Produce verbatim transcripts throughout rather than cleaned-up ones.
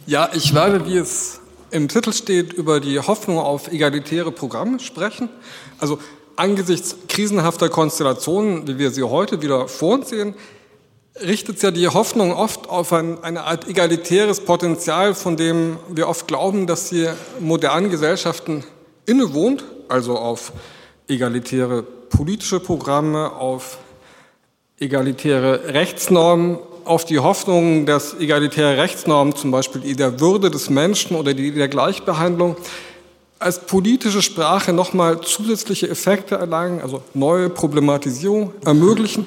Ja, ich werde, wie es im Titel steht, über die Hoffnung auf egalitäre Programme sprechen. Also angesichts krisenhafter Konstellationen, wie wir sie heute wieder vor uns sehen, richtet ja die Hoffnung oft auf ein, eine Art egalitäres Potenzial, von dem wir oft glauben, dass sie modernen Gesellschaften innewohnt, also auf egalitäre politische Programme, auf egalitäre Rechtsnormen, auf die Hoffnung, dass egalitäre Rechtsnormen, zum Beispiel die der Würde des Menschen oder die der Gleichbehandlung, als politische Sprache nochmal zusätzliche Effekte erlangen, also neue Problematisierung ermöglichen.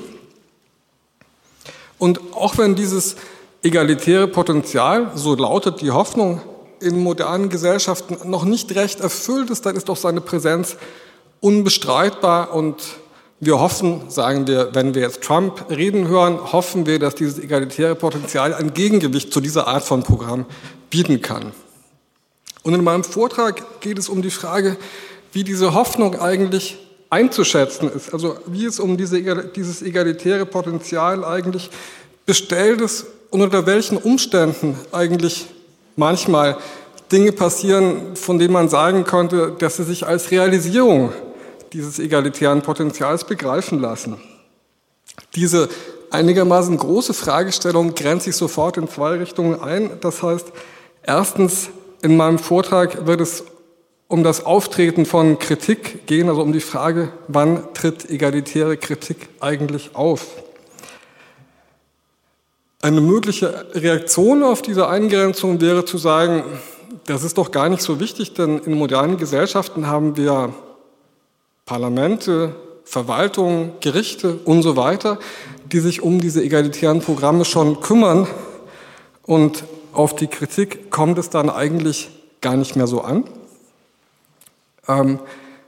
Und auch wenn dieses egalitäre Potenzial, so lautet die Hoffnung, in modernen Gesellschaften noch nicht recht erfüllt ist, dann ist doch seine Präsenz unbestreitbar. Und wir hoffen, sagen wir, wenn wir jetzt Trump reden hören, hoffen wir, dass dieses egalitäre Potenzial ein Gegengewicht zu dieser Art von Programm bieten kann. Und in meinem Vortrag geht es um die Frage, wie diese Hoffnung eigentlich einzuschätzen ist, also wie es um diese, dieses egalitäre Potenzial eigentlich bestellt ist und unter welchen Umständen eigentlich manchmal Dinge passieren, von denen man sagen konnte, dass sie sich als Realisierung dieses egalitären Potenzials begreifen lassen. Diese einigermaßen große Fragestellung grenzt sich sofort in zwei Richtungen ein. Das heißt, erstens, in meinem Vortrag wird es um das Auftreten von Kritik gehen, also um die Frage, wann tritt egalitäre Kritik eigentlich auf? Eine mögliche Reaktion auf diese Eingrenzung wäre zu sagen, das ist doch gar nicht so wichtig, denn in modernen Gesellschaften haben wir Parlamente, Verwaltungen, Gerichte und so weiter, die sich um diese egalitären Programme schon kümmern, und auf die Kritik kommt es dann eigentlich gar nicht mehr so an. Ähm,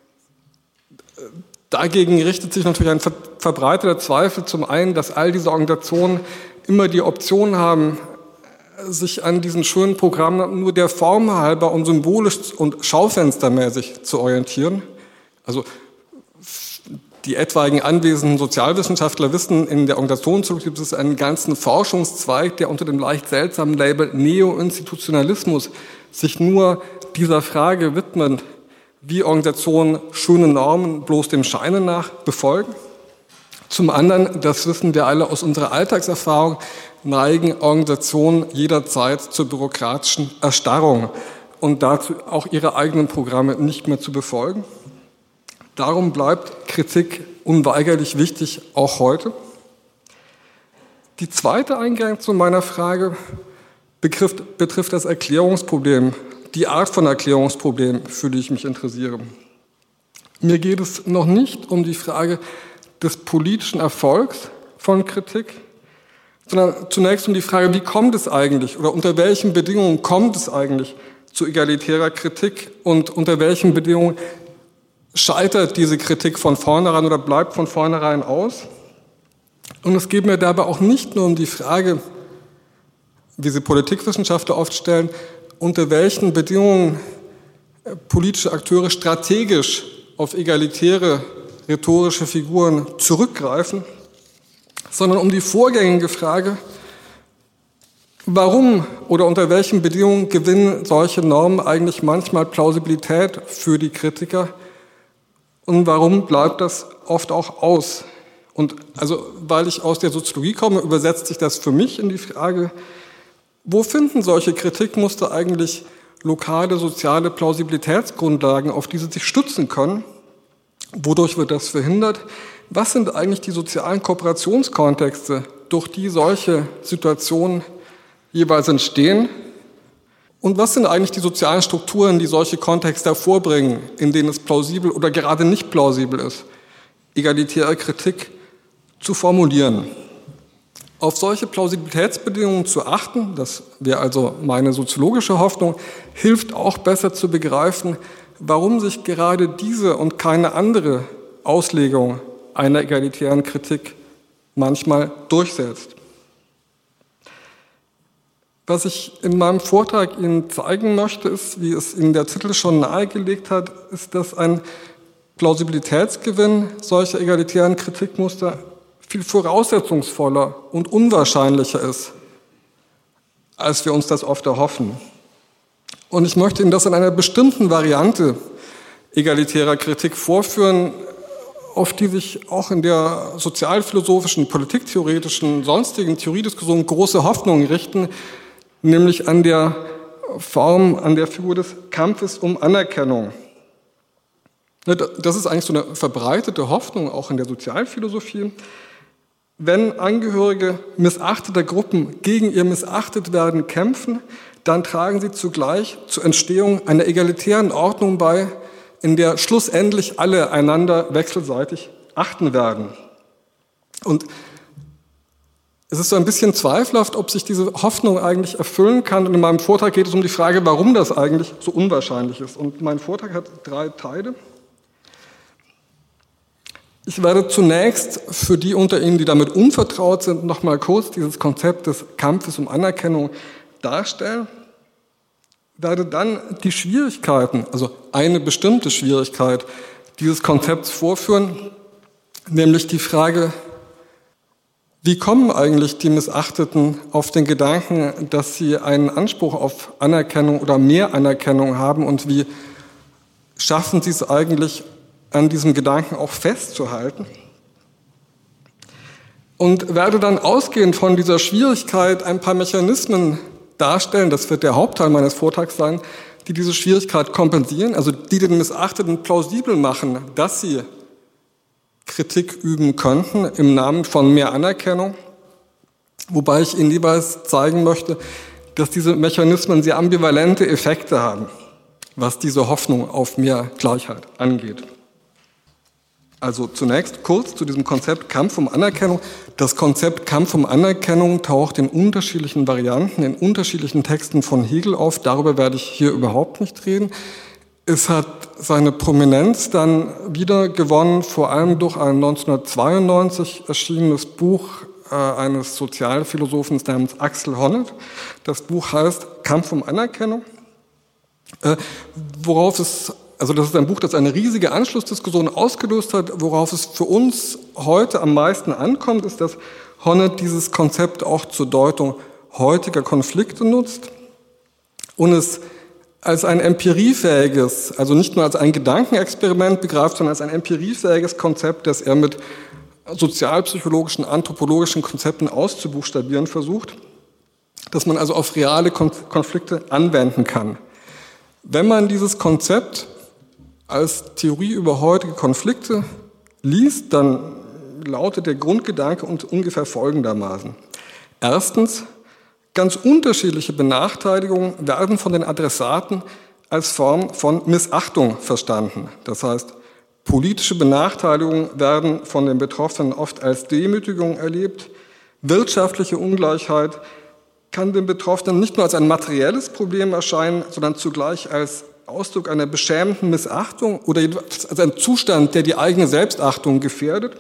dagegen richtet sich natürlich ein ver- verbreiteter Zweifel zum einen, dass all diese Organisationen immer die Option haben, sich an diesen schönen Programmen nur der Form halber und symbolisch und schaufenstermäßig zu orientieren. Also die etwaigen anwesenden Sozialwissenschaftler wissen, in der Organisation gibt es einen ganzen Forschungszweig, der unter dem leicht seltsamen Label Neo-Institutionalismus sich nur dieser Frage widmet, wie Organisationen schöne Normen bloß dem Scheine nach befolgen. Zum anderen, das wissen wir alle aus unserer Alltagserfahrung, neigen Organisationen jederzeit zur bürokratischen Erstarrung und dazu auch ihre eigenen Programme nicht mehr zu befolgen. Darum bleibt Kritik unweigerlich wichtig, auch heute. Die zweite Eingrenzung meiner Frage betrifft, betrifft das Erklärungsproblem, die Art von Erklärungsproblem, für die ich mich interessiere. Mir geht es noch nicht um die Frage des politischen Erfolgs von Kritik, sondern zunächst um die Frage, wie kommt es eigentlich oder unter welchen Bedingungen kommt es eigentlich zu egalitärer Kritik und unter welchen Bedingungen scheitert diese Kritik von vornherein oder bleibt von vornherein aus. Und es geht mir dabei auch nicht nur um die Frage, wie sie Politikwissenschaftler oft stellen, unter welchen Bedingungen politische Akteure strategisch auf egalitäre rhetorische Figuren zurückgreifen, sondern um die vorgängige Frage, warum oder unter welchen Bedingungen gewinnen solche Normen eigentlich manchmal Plausibilität für die Kritiker und warum bleibt das oft auch aus? Und also, weil ich aus der Soziologie komme, übersetzt sich das für mich in die Frage, wo finden solche Kritikmuster eigentlich lokale soziale Plausibilitätsgrundlagen, auf die sie sich stützen können? Wodurch wird das verhindert? Was sind eigentlich die sozialen Kooperationskontexte, durch die solche Situationen jeweils entstehen? Und was sind eigentlich die sozialen Strukturen, die solche Kontexte hervorbringen, in denen es plausibel oder gerade nicht plausibel ist, egalitäre Kritik zu formulieren? Auf solche Plausibilitätsbedingungen zu achten, das wäre also meine soziologische Hoffnung, hilft auch besser zu begreifen, warum sich gerade diese und keine andere Auslegung einer egalitären Kritik manchmal durchsetzt. Was ich in meinem Vortrag Ihnen zeigen möchte, ist, wie es Ihnen der Titel schon nahegelegt hat, ist, dass ein Plausibilitätsgewinn solcher egalitären Kritikmuster viel voraussetzungsvoller und unwahrscheinlicher ist als wir uns das oft erhoffen. Und ich möchte Ihnen das in einer bestimmten Variante egalitärer Kritik vorführen, auf die sich auch in der sozialphilosophischen, politiktheoretischen, sonstigen Theoriediskussion große Hoffnungen richten, nämlich an der Form, an der Figur des Kampfes um Anerkennung. Das ist eigentlich so eine verbreitete Hoffnung, auch in der Sozialphilosophie. Wenn Angehörige missachteter Gruppen gegen ihr Missachtetwerden kämpfen, dann tragen sie zugleich zur Entstehung einer egalitären Ordnung bei, in der schlussendlich alle einander wechselseitig achten werden. Und es ist so ein bisschen zweifelhaft, ob sich diese Hoffnung eigentlich erfüllen kann. Und in meinem Vortrag geht es um die Frage, warum das eigentlich so unwahrscheinlich ist. Und mein Vortrag hat drei Teile. Ich werde zunächst für die unter Ihnen, die damit unvertraut sind, noch mal kurz dieses Konzept des Kampfes um Anerkennung darstellen. Werde dann die Schwierigkeiten, also eine bestimmte Schwierigkeit dieses Konzepts vorführen, nämlich die Frage, wie kommen eigentlich die Missachteten auf den Gedanken, dass sie einen Anspruch auf Anerkennung oder mehr Anerkennung haben und wie schaffen sie es eigentlich, an diesem Gedanken auch festzuhalten? Und werde dann ausgehend von dieser Schwierigkeit ein paar Mechanismen darstellen, das wird der Hauptteil meines Vortrags sein, die diese Schwierigkeit kompensieren, also die den Missachteten plausibel machen, dass sie Kritik üben könnten im Namen von mehr Anerkennung, wobei ich Ihnen jeweils zeigen möchte, dass diese Mechanismen sehr ambivalente Effekte haben, was diese Hoffnung auf mehr Gleichheit angeht. Also zunächst kurz zu diesem Konzept Kampf um Anerkennung. Das Konzept Kampf um Anerkennung taucht in unterschiedlichen Varianten, in unterschiedlichen Texten von Hegel auf. Darüber werde ich hier überhaupt nicht reden. Es hat seine Prominenz dann wieder gewonnen, vor allem durch ein neunzehnhundertzweiundneunzig erschienenes Buch äh, eines Sozialphilosophen namens Axel Honneth. Das Buch heißt Kampf um Anerkennung, äh, worauf es Also das ist ein Buch, das eine riesige Anschlussdiskussion ausgelöst hat. Worauf es für uns heute am meisten ankommt, ist, dass Honneth dieses Konzept auch zur Deutung heutiger Konflikte nutzt und es als ein empiriefähiges, also nicht nur als ein Gedankenexperiment begreift, sondern als ein empiriefähiges Konzept, das er mit sozialpsychologischen, anthropologischen Konzepten auszubuchstabieren versucht, dass man also auf reale Konflikte anwenden kann. Wenn man dieses Konzept als Theorie über heutige Konflikte liest, dann lautet der Grundgedanke ungefähr folgendermaßen. Erstens, ganz unterschiedliche Benachteiligungen werden von den Adressaten als Form von Missachtung verstanden. Das heißt, politische Benachteiligungen werden von den Betroffenen oft als Demütigung erlebt. Wirtschaftliche Ungleichheit kann den Betroffenen nicht nur als ein materielles Problem erscheinen, sondern zugleich als Ausdruck einer beschämenden Missachtung oder als ein Zustand, der die eigene Selbstachtung gefährdet.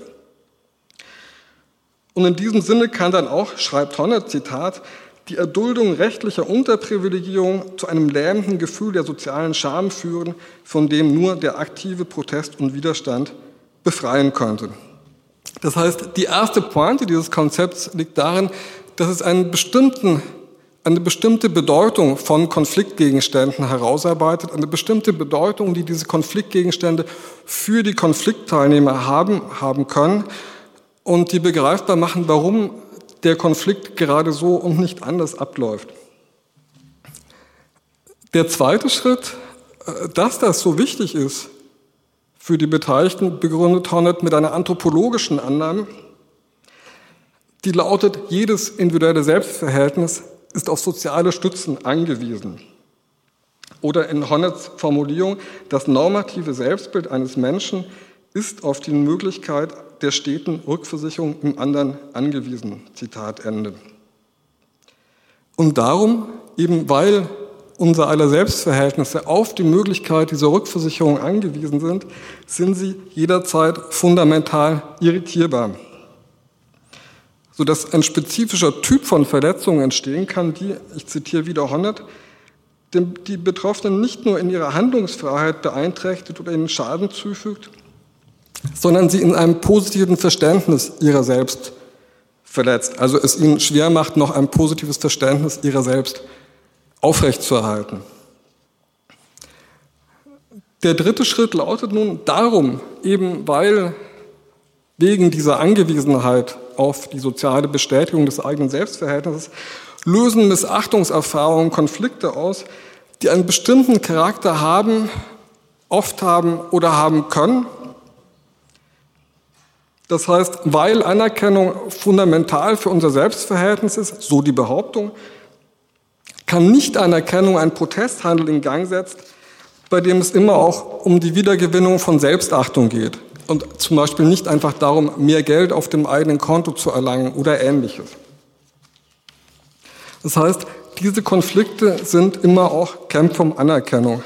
Und in diesem Sinne kann dann auch, schreibt Honneth, Zitat, die Erduldung rechtlicher Unterprivilegierung zu einem lähmenden Gefühl der sozialen Scham führen, von dem nur der aktive Protest und Widerstand befreien könnte. Das heißt, die erste Pointe dieses Konzepts liegt darin, dass es einen bestimmten eine bestimmte Bedeutung von Konfliktgegenständen herausarbeitet, eine bestimmte Bedeutung, die diese Konfliktgegenstände für die Konfliktteilnehmer haben, haben können und die begreifbar machen, warum der Konflikt gerade so und nicht anders abläuft. Der zweite Schritt, dass das so wichtig ist für die Beteiligten, begründet Honneth mit einer anthropologischen Annahme, die lautet, jedes individuelle Selbstverhältnis ist auf soziale Stützen angewiesen. Oder in Honneths Formulierung, das normative Selbstbild eines Menschen ist auf die Möglichkeit der steten Rückversicherung im anderen angewiesen. Zitat Ende. Und darum, eben weil unser aller Selbstverhältnisse auf die Möglichkeit dieser Rückversicherung angewiesen sind, sind sie jederzeit fundamental irritierbar, sodass ein spezifischer Typ von Verletzungen entstehen kann, die, ich zitiere wieder Honneth, die Betroffenen nicht nur in ihrer Handlungsfreiheit beeinträchtigt oder ihnen Schaden zufügt, sondern sie in einem positiven Verständnis ihrer selbst verletzt, also es ihnen schwer macht, noch ein positives Verständnis ihrer selbst aufrechtzuerhalten. Der dritte Schritt lautet nun darum, eben weil wegen dieser Angewiesenheit auf die soziale Bestätigung des eigenen Selbstverhältnisses lösen Missachtungserfahrungen Konflikte aus, die einen bestimmten Charakter haben, oft haben oder haben können. Das heißt, weil Anerkennung fundamental für unser Selbstverhältnis ist, so die Behauptung, kann Nicht-Anerkennung ein Protesthandel in Gang setzt, bei dem es immer auch um die Wiedergewinnung von Selbstachtung geht und zum Beispiel nicht einfach darum, mehr Geld auf dem eigenen Konto zu erlangen oder Ähnliches. Das heißt, diese Konflikte sind immer auch Kämpfe um Anerkennung.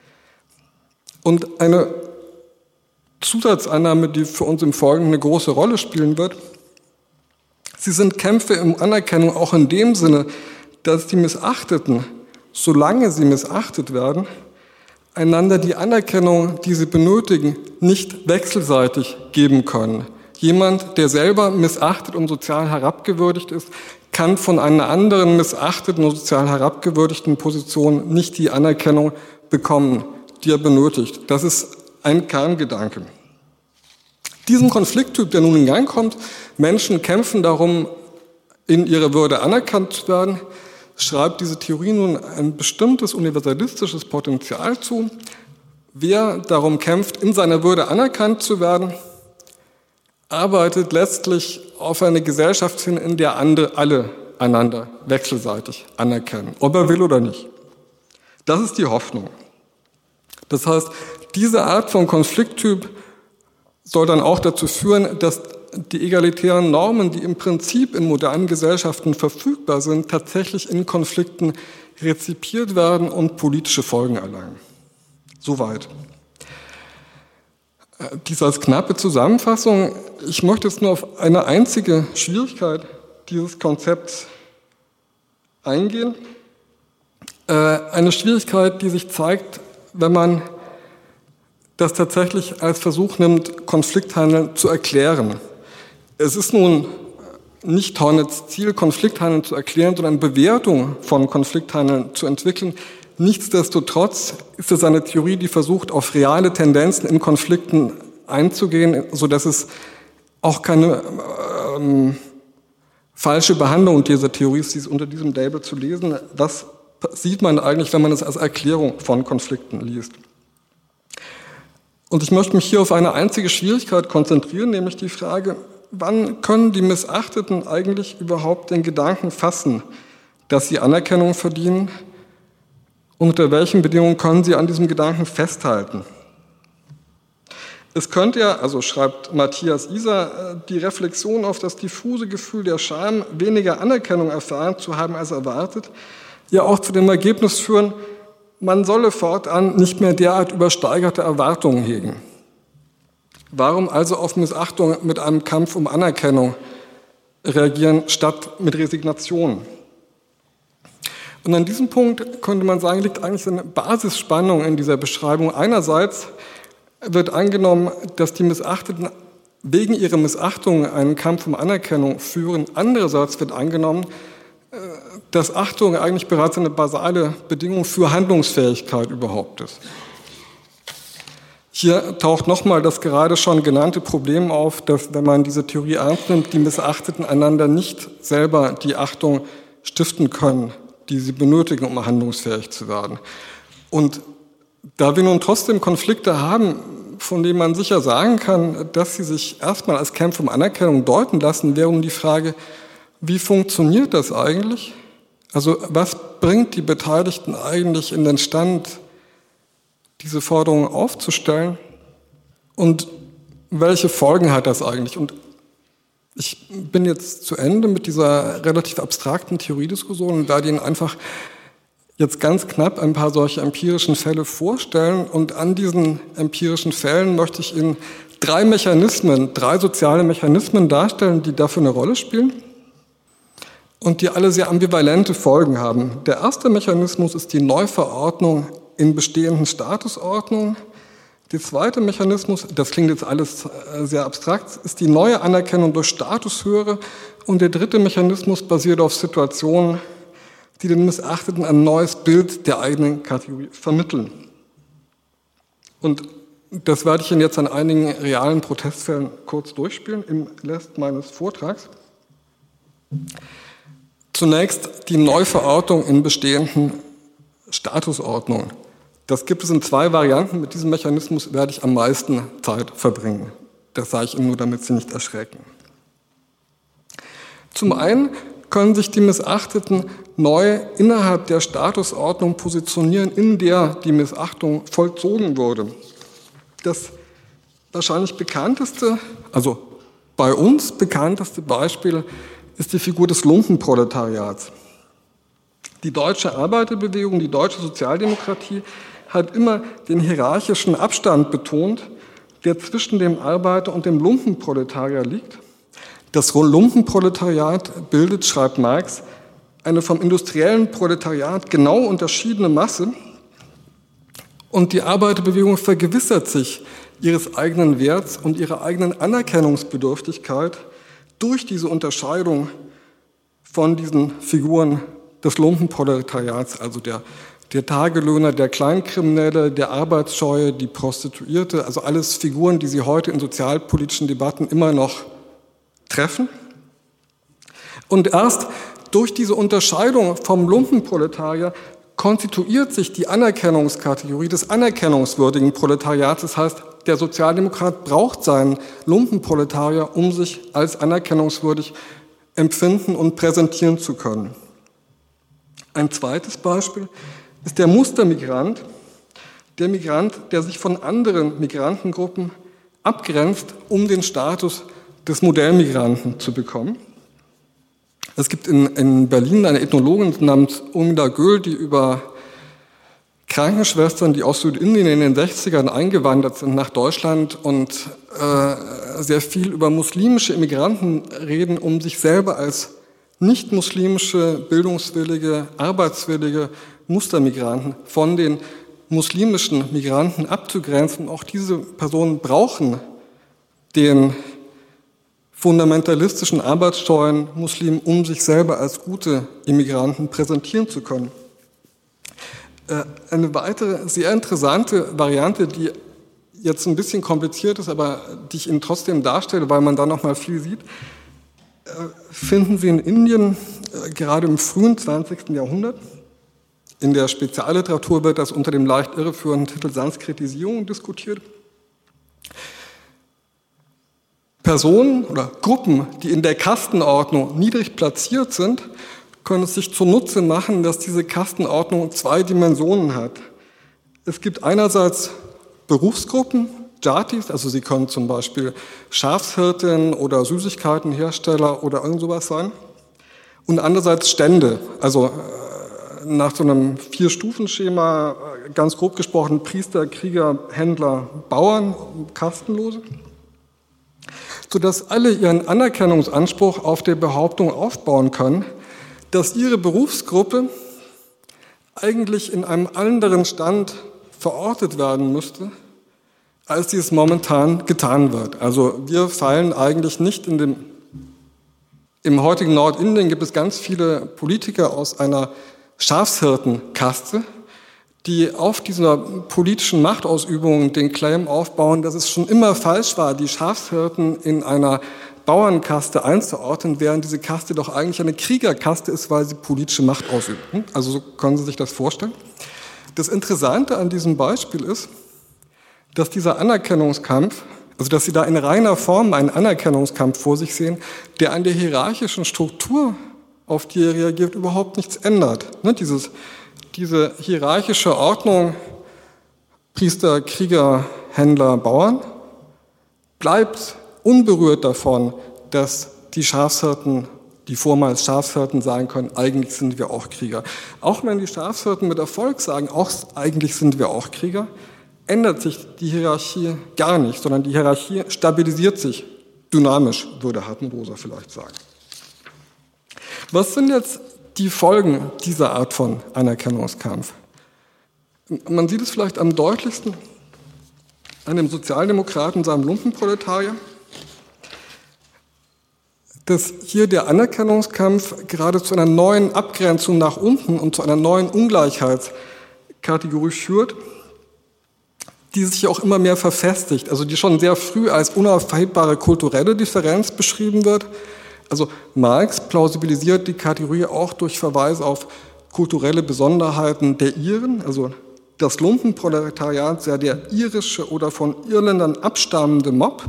Und eine Zusatzannahme, die für uns im Folgenden eine große Rolle spielen wird, sie sind Kämpfe um Anerkennung auch in dem Sinne, dass die Missachteten, solange sie missachtet werden, einander die Anerkennung, die sie benötigen, nicht wechselseitig geben können. Jemand, der selber missachtet und sozial herabgewürdigt ist, kann von einer anderen missachteten und sozial herabgewürdigten Position nicht die Anerkennung bekommen, die er benötigt. Das ist ein Kerngedanke. Diesen Konflikttyp, der nun in Gang kommt, Menschen kämpfen darum, in ihrer Würde anerkannt zu werden, schreibt diese Theorie nun ein bestimmtes universalistisches Potenzial zu. Wer darum kämpft, in seiner Würde anerkannt zu werden, arbeitet letztlich auf eine Gesellschaft hin, in der andere, alle einander wechselseitig anerkennen, ob er will oder nicht. Das ist die Hoffnung. Das heißt, diese Art von Konflikttyp soll dann auch dazu führen, dass die egalitären Normen, die im Prinzip in modernen Gesellschaften verfügbar sind, tatsächlich in Konflikten rezipiert werden und politische Folgen erlangen. Soweit. Dies als knappe Zusammenfassung. Ich möchte jetzt nur auf eine einzige Schwierigkeit dieses Konzepts eingehen. Eine Schwierigkeit, die sich zeigt, wenn man das tatsächlich als Versuch nimmt, Konflikthandeln zu erklären. Es ist nun nicht Hornets Ziel, Konflikthandeln zu erklären, sondern Bewertung von Konflikthandeln zu entwickeln. Nichtsdestotrotz ist es eine Theorie, die versucht, auf reale Tendenzen in Konflikten einzugehen, sodass es auch keine ähm, falsche Behandlung dieser Theorie ist, dies unter diesem Label zu lesen. Das sieht man eigentlich, wenn man es als Erklärung von Konflikten liest. Und ich möchte mich hier auf eine einzige Schwierigkeit konzentrieren, nämlich die Frage, wann können die Missachteten eigentlich überhaupt den Gedanken fassen, dass sie Anerkennung verdienen? Und unter welchen Bedingungen können sie an diesem Gedanken festhalten? Es könnte ja, also schreibt Matthias Iser, die Reflexion auf das diffuse Gefühl der Scham, weniger Anerkennung erfahren zu haben als erwartet, ja auch zu dem Ergebnis führen, man solle fortan nicht mehr derart übersteigerte Erwartungen hegen. Warum also auf Missachtung mit einem Kampf um Anerkennung reagieren, statt mit Resignation? Und an diesem Punkt könnte man sagen, liegt eigentlich eine Basisspannung in dieser Beschreibung. Einerseits wird angenommen, dass die Missachteten wegen ihrer Missachtung einen Kampf um Anerkennung führen. Andererseits wird angenommen, dass Achtung eigentlich bereits eine basale Bedingung für Handlungsfähigkeit überhaupt ist. Hier taucht nochmal das gerade schon genannte Problem auf, dass, wenn man diese Theorie ernst nimmt, die Missachteten einander nicht selber die Achtung stiften können, die sie benötigen, um handlungsfähig zu werden. Und da wir nun trotzdem Konflikte haben, von denen man sicher sagen kann, dass sie sich erstmal als Kämpfe um Anerkennung deuten lassen, wäre nun die Frage, wie funktioniert das eigentlich? Also was bringt die Beteiligten eigentlich in den Stand, diese Forderungen aufzustellen? Und welche Folgen hat das eigentlich? Und ich bin jetzt zu Ende mit dieser relativ abstrakten Theoriediskussion und werde Ihnen einfach jetzt ganz knapp ein paar solche empirischen Fälle vorstellen. Und an diesen empirischen Fällen möchte ich Ihnen drei Mechanismen, drei soziale Mechanismen darstellen, die dafür eine Rolle spielen und die alle sehr ambivalente Folgen haben. Der erste Mechanismus ist die Neuverordnung in bestehenden Statusordnungen. Der zweite Mechanismus, das klingt jetzt alles sehr abstrakt, ist die neue Anerkennung durch Statushöhere. Und der dritte Mechanismus basiert auf Situationen, die den Missachteten ein neues Bild der eigenen Kategorie vermitteln. Und das werde ich Ihnen jetzt an einigen realen Protestfällen kurz durchspielen im Rest meines Vortrags. Zunächst die Neuverortung in bestehenden Statusordnungen. Das gibt es in zwei Varianten. Mit diesem Mechanismus werde ich am meisten Zeit verbringen. Das sage ich Ihnen nur, damit Sie nicht erschrecken. Zum einen können sich die Missachteten neu innerhalb der Statusordnung positionieren, in der die Missachtung vollzogen wurde. Das wahrscheinlich bekannteste, also bei uns bekannteste Beispiel ist die Figur des Lumpenproletariats. Die deutsche Arbeiterbewegung, die deutsche Sozialdemokratie hat immer den hierarchischen Abstand betont, der zwischen dem Arbeiter- und dem Lumpenproletarier liegt. Das Lumpenproletariat bildet, schreibt Marx, eine vom industriellen Proletariat genau unterschiedene Masse, und die Arbeiterbewegung vergewissert sich ihres eigenen Werts und ihrer eigenen Anerkennungsbedürftigkeit durch diese Unterscheidung von diesen Figuren des Lumpenproletariats, also der, der Tagelöhner, der Kleinkriminelle, der Arbeitsscheue, die Prostituierte, also alles Figuren, die Sie heute in sozialpolitischen Debatten immer noch treffen. Und erst durch diese Unterscheidung vom Lumpenproletarier konstituiert sich die Anerkennungskategorie des anerkennungswürdigen Proletariats. Das heißt, der Sozialdemokrat braucht seinen Lumpenproletarier, um sich als anerkennungswürdig empfinden und präsentieren zu können. Ein zweites Beispiel ist der Mustermigrant, der Migrant, der sich von anderen Migrantengruppen abgrenzt, um den Status des Modellmigranten zu bekommen. Es gibt in, in Berlin eine Ethnologin namens Umida Göhl, die über Krankenschwestern, die aus Südindien in den sechzigern eingewandert sind nach Deutschland und äh, sehr viel über muslimische Immigranten reden, um sich selber als nicht-muslimische, bildungswillige, arbeitswillige Mustermigranten von den muslimischen Migranten abzugrenzen. Auch diese Personen brauchen den fundamentalistischen, arbeitsscheuen Muslimen, um sich selber als gute Immigranten präsentieren zu können. Eine weitere sehr interessante Variante, die jetzt ein bisschen kompliziert ist, aber die ich Ihnen trotzdem darstelle, weil man da noch mal viel sieht, finden Sie in Indien gerade im frühen zwanzigsten Jahrhundert. In der Spezialliteratur wird das unter dem leicht irreführenden Titel Sanskritisierung diskutiert. Personen oder Gruppen, die in der Kastenordnung niedrig platziert sind, können es sich zunutze machen, dass diese Kastenordnung zwei Dimensionen hat. Es gibt einerseits Berufsgruppen, Jatis, also sie können zum Beispiel Schafshirtin oder Süßigkeitenhersteller oder irgend sowas sein. Und andererseits Stände, also nach so einem Vier-Stufen-Schema, ganz grob gesprochen, Priester, Krieger, Händler, Bauern, Kastenlose, sodass alle ihren Anerkennungsanspruch auf der Behauptung aufbauen können, dass ihre Berufsgruppe eigentlich in einem anderen Stand verortet werden müsste, als dies momentan getan wird. Also wir fallen eigentlich nicht in dem, im heutigen Nordindien gibt es ganz viele Politiker aus einer Schafshirtenkaste, die auf dieser politischen Machtausübung den Claim aufbauen, dass es schon immer falsch war, die Schafshirten in einer Bauernkaste einzuordnen, während diese Kaste doch eigentlich eine Kriegerkaste ist, weil sie politische Macht ausübt. Also so können Sie sich das vorstellen. Das Interessante an diesem Beispiel ist, dass dieser Anerkennungskampf, also dass Sie da in reiner Form einen Anerkennungskampf vor sich sehen, der an der hierarchischen Struktur, auf die er reagiert, überhaupt nichts ändert. Dieses, diese hierarchische Ordnung, Priester, Krieger, Händler, Bauern, bleibt unberührt davon, dass die Schafshirten, die vormals Schafshirten sagen können, eigentlich sind wir auch Krieger. Auch wenn die Schafshirten mit Erfolg sagen, auch eigentlich sind wir auch Krieger, ändert sich die Hierarchie gar nicht, sondern die Hierarchie stabilisiert sich dynamisch, würde Hartenrosa vielleicht sagen. Was sind jetzt die Folgen dieser Art von Anerkennungskampf? Man sieht es vielleicht am deutlichsten an dem Sozialdemokraten, seinem Lumpenproletarier. dass hier der Anerkennungskampf gerade zu einer neuen Abgrenzung nach unten und zu einer neuen Ungleichheitskategorie führt, die sich auch immer mehr verfestigt, also die schon sehr früh als unaufhebbare kulturelle Differenz beschrieben wird. Also Marx plausibilisiert die Kategorie auch durch Verweis auf kulturelle Besonderheiten der Iren, also das Lumpenproletariat sei der irische oder von Irländern abstammende Mob.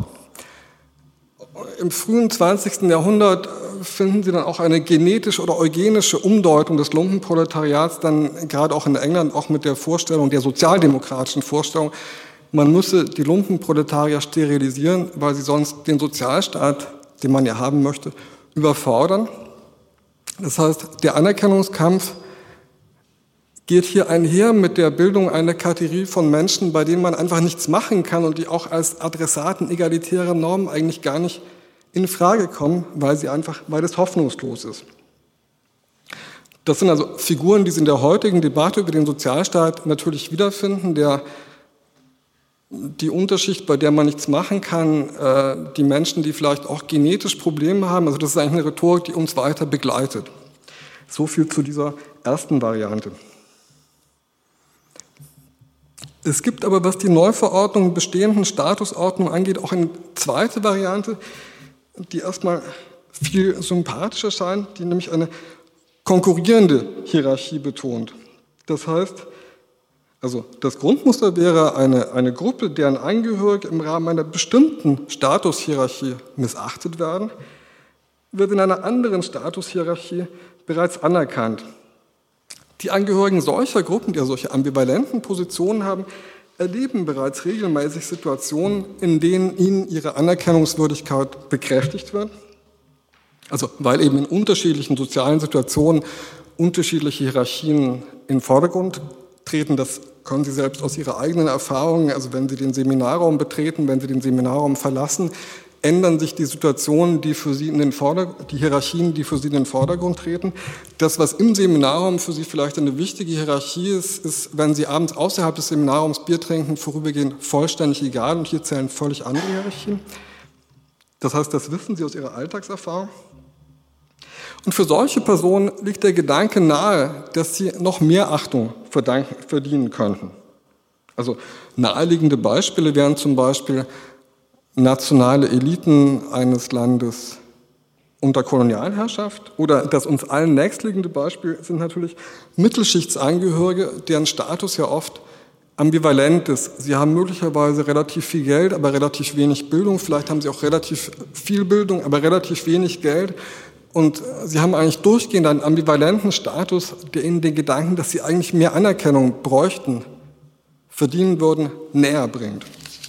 Im frühen zwanzigsten Jahrhundert finden Sie dann auch eine genetische oder eugenische Umdeutung des Lumpenproletariats, dann gerade auch in England, auch mit der Vorstellung, der sozialdemokratischen Vorstellung, man müsse die Lumpenproletarier sterilisieren, weil sie sonst den Sozialstaat, den man ja haben möchte, überfordern. Das heißt, der Anerkennungskampf geht hier einher mit der Bildung einer Kategorie von Menschen, bei denen man einfach nichts machen kann und die auch als Adressaten egalitärer Normen eigentlich gar nicht in Frage kommen, weil sie einfach, weil es hoffnungslos ist. Das sind also Figuren, die Sie in der heutigen Debatte über den Sozialstaat natürlich wiederfinden, der die Unterschicht, bei der man nichts machen kann, die Menschen, die vielleicht auch genetisch Probleme haben, also das ist eigentlich eine Rhetorik, die uns weiter begleitet. So viel zu dieser ersten Variante. Es gibt aber, was die Neuverordnung bestehenden Statusordnung angeht, auch eine zweite Variante, die erstmal viel sympathischer scheint, die nämlich eine konkurrierende Hierarchie betont. Das heißt, also das Grundmuster wäre eine, eine Gruppe, deren Angehörige im Rahmen einer bestimmten Statushierarchie missachtet werden, wird in einer anderen Statushierarchie bereits anerkannt. Die Angehörigen solcher Gruppen, die ja solche ambivalenten Positionen haben, erleben bereits regelmäßig Situationen, in denen ihnen ihre Anerkennungswürdigkeit bekräftigt wird. Also weil eben in unterschiedlichen sozialen Situationen unterschiedliche Hierarchien in den Vordergrund treten. Das können Sie selbst aus Ihrer eigenen Erfahrung, also wenn Sie den Seminarraum betreten, wenn Sie den Seminarraum verlassen, ändern sich die Situationen, die für Sie in den Vordergrund, die Hierarchien, die für Sie in den Vordergrund treten. Das, was im Seminarraum für Sie vielleicht eine wichtige Hierarchie ist, ist, wenn Sie abends außerhalb des Seminarraums Bier trinken, vorübergehend vollständig egal und hier zählen völlig andere Hierarchien. Das heißt, das wissen Sie aus Ihrer Alltagserfahrung. Und für solche Personen liegt der Gedanke nahe, dass sie noch mehr Achtung verdienen könnten. Also naheliegende Beispiele wären zum Beispiel nationale Eliten eines Landes unter Kolonialherrschaft oder das uns allen nächstliegende Beispiel sind natürlich Mittelschichtsangehörige, deren Status ja oft ambivalent ist. Sie haben möglicherweise relativ viel Geld, aber relativ wenig Bildung. Vielleicht haben sie auch relativ viel Bildung, aber relativ wenig Geld. Und sie haben eigentlich durchgehend einen ambivalenten Status, der ihnen den Gedanken, dass sie eigentlich mehr Anerkennung bräuchten, verdienen würden, näher bringt.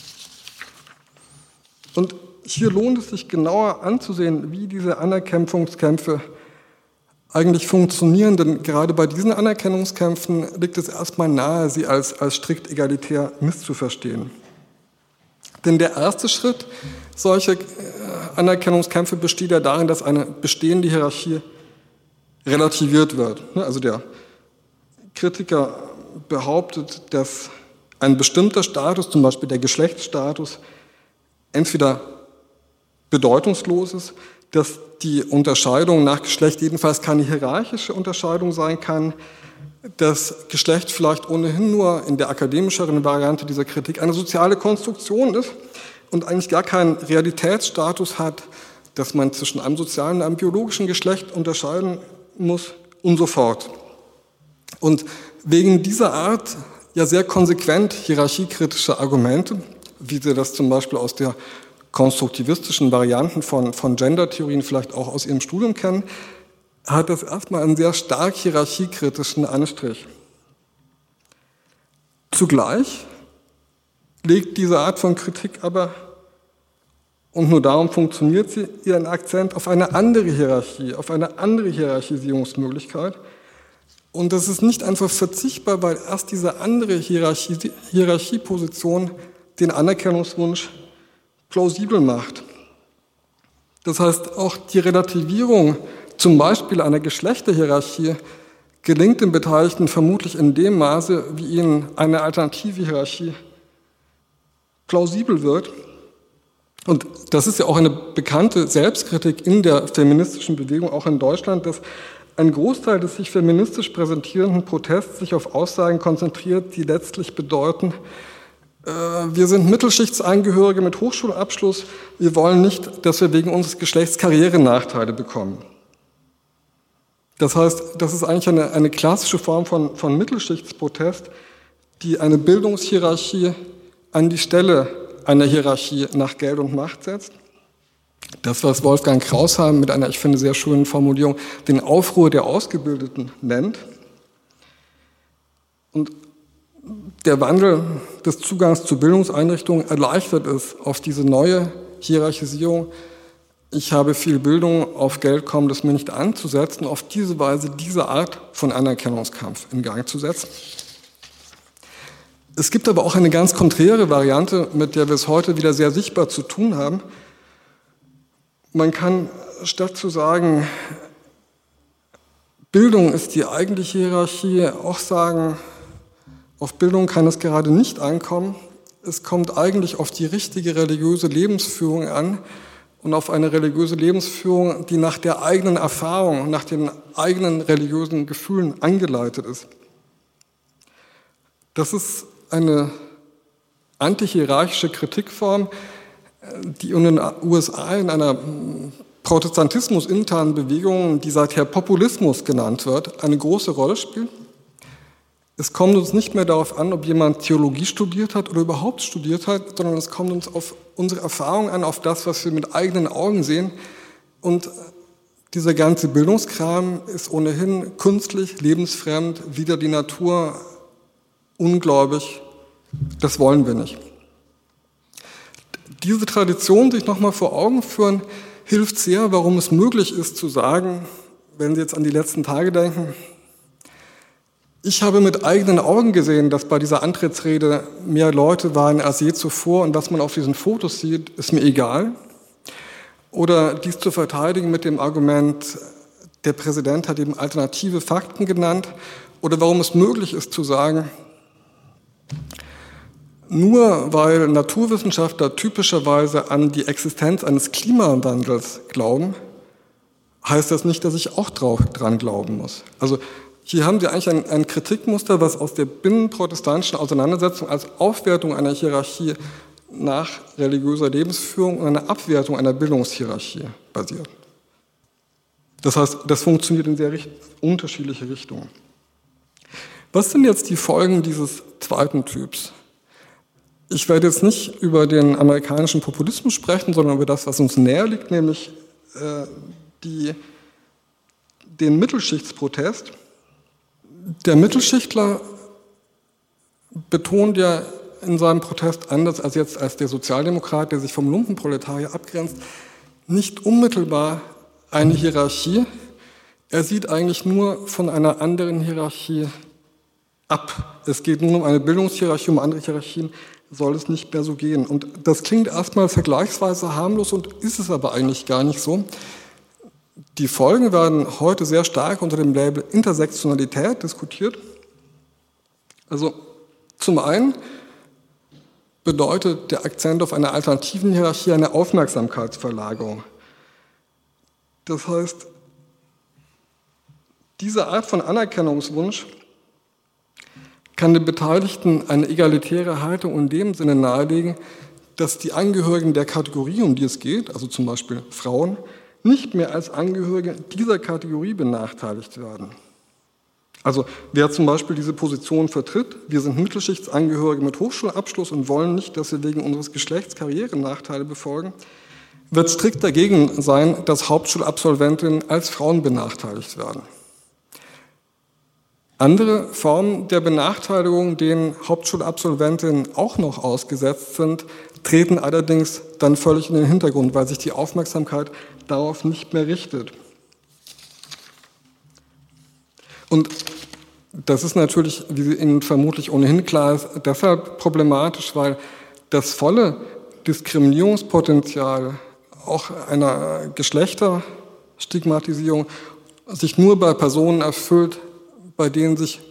Und hier lohnt es sich genauer anzusehen, wie diese Anerkennungskämpfe eigentlich funktionieren, denn gerade bei diesen Anerkennungskämpfen liegt es erstmal nahe, sie als, als strikt egalitär misszuverstehen. Denn der erste Schritt solcher Anerkennungskämpfe besteht ja darin, dass eine bestehende Hierarchie relativiert wird. Also der Kritiker behauptet, dass ein bestimmter Status, zum Beispiel der Geschlechtsstatus, entweder bedeutungslos ist, dass die Unterscheidung nach Geschlecht jedenfalls keine hierarchische Unterscheidung sein kann, dass Geschlecht vielleicht ohnehin nur in der akademischeren Variante dieser Kritik eine soziale Konstruktion ist und eigentlich gar keinen Realitätsstatus hat, dass man zwischen einem sozialen und einem biologischen Geschlecht unterscheiden muss und so fort. Und wegen dieser Art ja sehr konsequent hierarchiekritischer Argumente, wie Sie das zum Beispiel aus der konstruktivistischen Varianten von, von Gender-Theorien vielleicht auch aus Ihrem Studium kennen, hat das erstmal einen sehr stark hierarchiekritischen Anstrich. Zugleich legt diese Art von Kritik aber, und nur darum funktioniert sie, ihren Akzent auf eine andere Hierarchie, auf eine andere Hierarchisierungsmöglichkeit. Und das ist nicht einfach verzichtbar, weil erst diese andere Hierarchie, Hierarchieposition den Anerkennungswunsch plausibel macht. Das heißt, auch die Relativierung zum Beispiel einer Geschlechterhierarchie gelingt den Beteiligten vermutlich in dem Maße, wie ihnen eine alternative Hierarchie plausibel wird. Und das ist ja auch eine bekannte Selbstkritik in der feministischen Bewegung, auch in Deutschland, dass ein Großteil des sich feministisch präsentierenden Protests sich auf Aussagen konzentriert, die letztlich bedeuten, äh, wir sind Mittelschichtsangehörige mit Hochschulabschluss, wir wollen nicht, dass wir wegen unseres Geschlechts Karrierenachteile bekommen. Das heißt, das ist eigentlich eine, eine klassische Form von, von Mittelschichtsprotest, die eine Bildungshierarchie an die Stelle einer Hierarchie nach Geld und Macht setzt. Das, was Wolfgang Krausheim mit einer, ich finde, sehr schönen Formulierung den Aufruhr der Ausgebildeten nennt. Und der Wandel des Zugangs zu Bildungseinrichtungen erleichtert es, auf diese neue Hierarchisierung, ich habe viel Bildung, auf Geld kommt es mir nicht anzusetzen, auf diese Weise diese Art von Anerkennungskampf in Gang zu setzen. Es gibt aber auch eine ganz konträre Variante, mit der wir es heute wieder sehr sichtbar zu tun haben. Man kann statt zu sagen, Bildung ist die eigentliche Hierarchie, auch sagen, auf Bildung kann es gerade nicht ankommen. Es kommt eigentlich auf die richtige religiöse Lebensführung an und auf eine religiöse Lebensführung, die nach der eigenen Erfahrung, nach den eigenen religiösen Gefühlen angeleitet ist. Das ist eine antihierarchische Kritikform, die in den U S A in einer protestantismus-internen Bewegung, die seither Populismus genannt wird, eine große Rolle spielt. Es kommt uns nicht mehr darauf an, ob jemand Theologie studiert hat oder überhaupt studiert hat, sondern es kommt uns auf unsere Erfahrung an, auf das, was wir mit eigenen Augen sehen. Und dieser ganze Bildungskram ist ohnehin künstlich, lebensfremd, wider die Natur, ungläubig. Das wollen wir nicht. Diese Tradition sich nochmal vor Augen führen, hilft sehr, warum es möglich ist zu sagen, wenn Sie jetzt an die letzten Tage denken, ich habe mit eigenen Augen gesehen, dass bei dieser Antrittsrede mehr Leute waren als je zuvor und was man auf diesen Fotos sieht, ist mir egal. Oder dies zu verteidigen mit dem Argument, der Präsident hat eben alternative Fakten genannt. Oder warum es möglich ist zu sagen, nur weil Naturwissenschaftler typischerweise an die Existenz eines Klimawandels glauben, heißt das nicht, dass ich auch drauf, dran glauben muss. Also hier haben Sie eigentlich ein, ein Kritikmuster, was aus der binnenprotestantischen Auseinandersetzung als Aufwertung einer Hierarchie nach religiöser Lebensführung und einer Abwertung einer Bildungshierarchie basiert. Das heißt, das funktioniert in sehr richt- unterschiedliche Richtungen. Was sind jetzt die Folgen dieses zweiten Typs? Ich werde jetzt nicht über den amerikanischen Populismus sprechen, sondern über das, was uns näher liegt, nämlich äh, die, den Mittelschichtsprotest. Der Mittelschichtler betont ja in seinem Protest, anders als jetzt als der Sozialdemokrat, der sich vom Lumpenproletarier abgrenzt, nicht unmittelbar eine Hierarchie. Er sieht eigentlich nur von einer anderen Hierarchie ab. Es geht nun um eine Bildungshierarchie, um andere Hierarchien soll es nicht mehr so gehen. Und das klingt erstmal vergleichsweise harmlos und ist es aber eigentlich gar nicht so. Die Folgen werden heute sehr stark unter dem Label Intersektionalität diskutiert. Also zum einen bedeutet der Akzent auf einer alternativen Hierarchie eine Aufmerksamkeitsverlagerung. Das heißt, diese Art von Anerkennungswunsch kann den Beteiligten eine egalitäre Haltung in dem Sinne nahelegen, dass die Angehörigen der Kategorie, um die es geht, also zum Beispiel Frauen, nicht mehr als Angehörige dieser Kategorie benachteiligt werden. Also wer zum Beispiel diese Position vertritt, wir sind Mittelschichtsangehörige mit Hochschulabschluss und wollen nicht, dass wir wegen unseres Geschlechts Karrierenachteile befolgen, wird strikt dagegen sein, dass Hauptschulabsolventinnen als Frauen benachteiligt werden. Andere Formen der Benachteiligung, denen Hauptschulabsolventinnen auch noch ausgesetzt sind, treten allerdings dann völlig in den Hintergrund, weil sich die Aufmerksamkeit darauf nicht mehr richtet. Und das ist natürlich, wie Ihnen vermutlich ohnehin klar ist, deshalb problematisch, weil das volle Diskriminierungspotenzial auch einer Geschlechterstigmatisierung sich nur bei Personen erfüllt, bei denen sich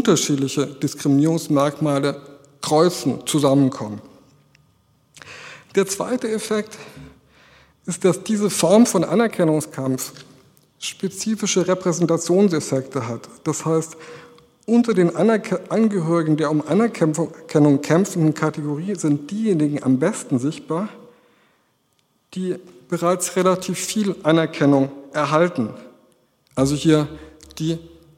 unterschiedliche Diskriminierungsmerkmale kreuzen, zusammenkommen. Der zweite Effekt ist, dass diese Form von Anerkennungskampf spezifische Repräsentationseffekte hat. Das heißt, unter den Anerke- Angehörigen der um Anerkennung kämpfenden Kategorie sind diejenigen am besten sichtbar, die bereits relativ viel Anerkennung erhalten. Also hier die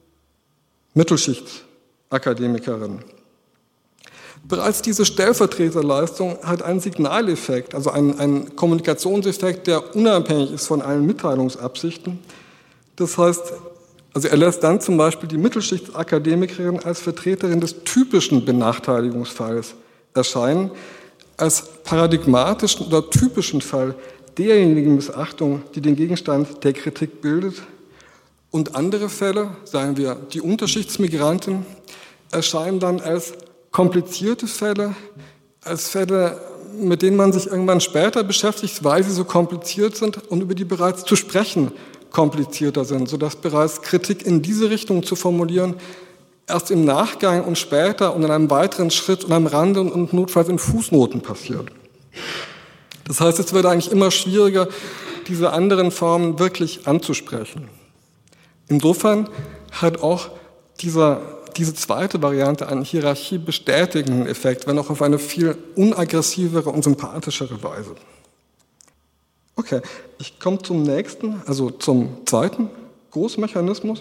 Mittelschichtakademikerinnen. Bereits diese Stellvertreterleistung hat einen Signaleffekt, also einen, einen Kommunikationseffekt, der unabhängig ist von allen Mitteilungsabsichten. Das heißt, also er lässt dann zum Beispiel die Mittelschichtakademikerin als Vertreterin des typischen Benachteiligungsfalls erscheinen, als paradigmatischen oder typischen Fall derjenigen Missachtung, die den Gegenstand der Kritik bildet. Und andere Fälle, sagen wir die Unterschichtsmigranten, erscheinen dann als komplizierte Fälle, als Fälle, mit denen man sich irgendwann später beschäftigt, weil sie so kompliziert sind und über die bereits zu sprechen komplizierter sind, sodass bereits Kritik in diese Richtung zu formulieren erst im Nachgang und später und in einem weiteren Schritt und am Rande und notfalls in Fußnoten passiert. Das heißt, es wird eigentlich immer schwieriger, diese anderen Formen wirklich anzusprechen. Insofern hat auch dieser, diese zweite Variante einen hierarchiebestätigenden Effekt, wenn auch auf eine viel unaggressivere und sympathischere Weise. Okay, ich komme zum nächsten, also zum zweiten Großmechanismus,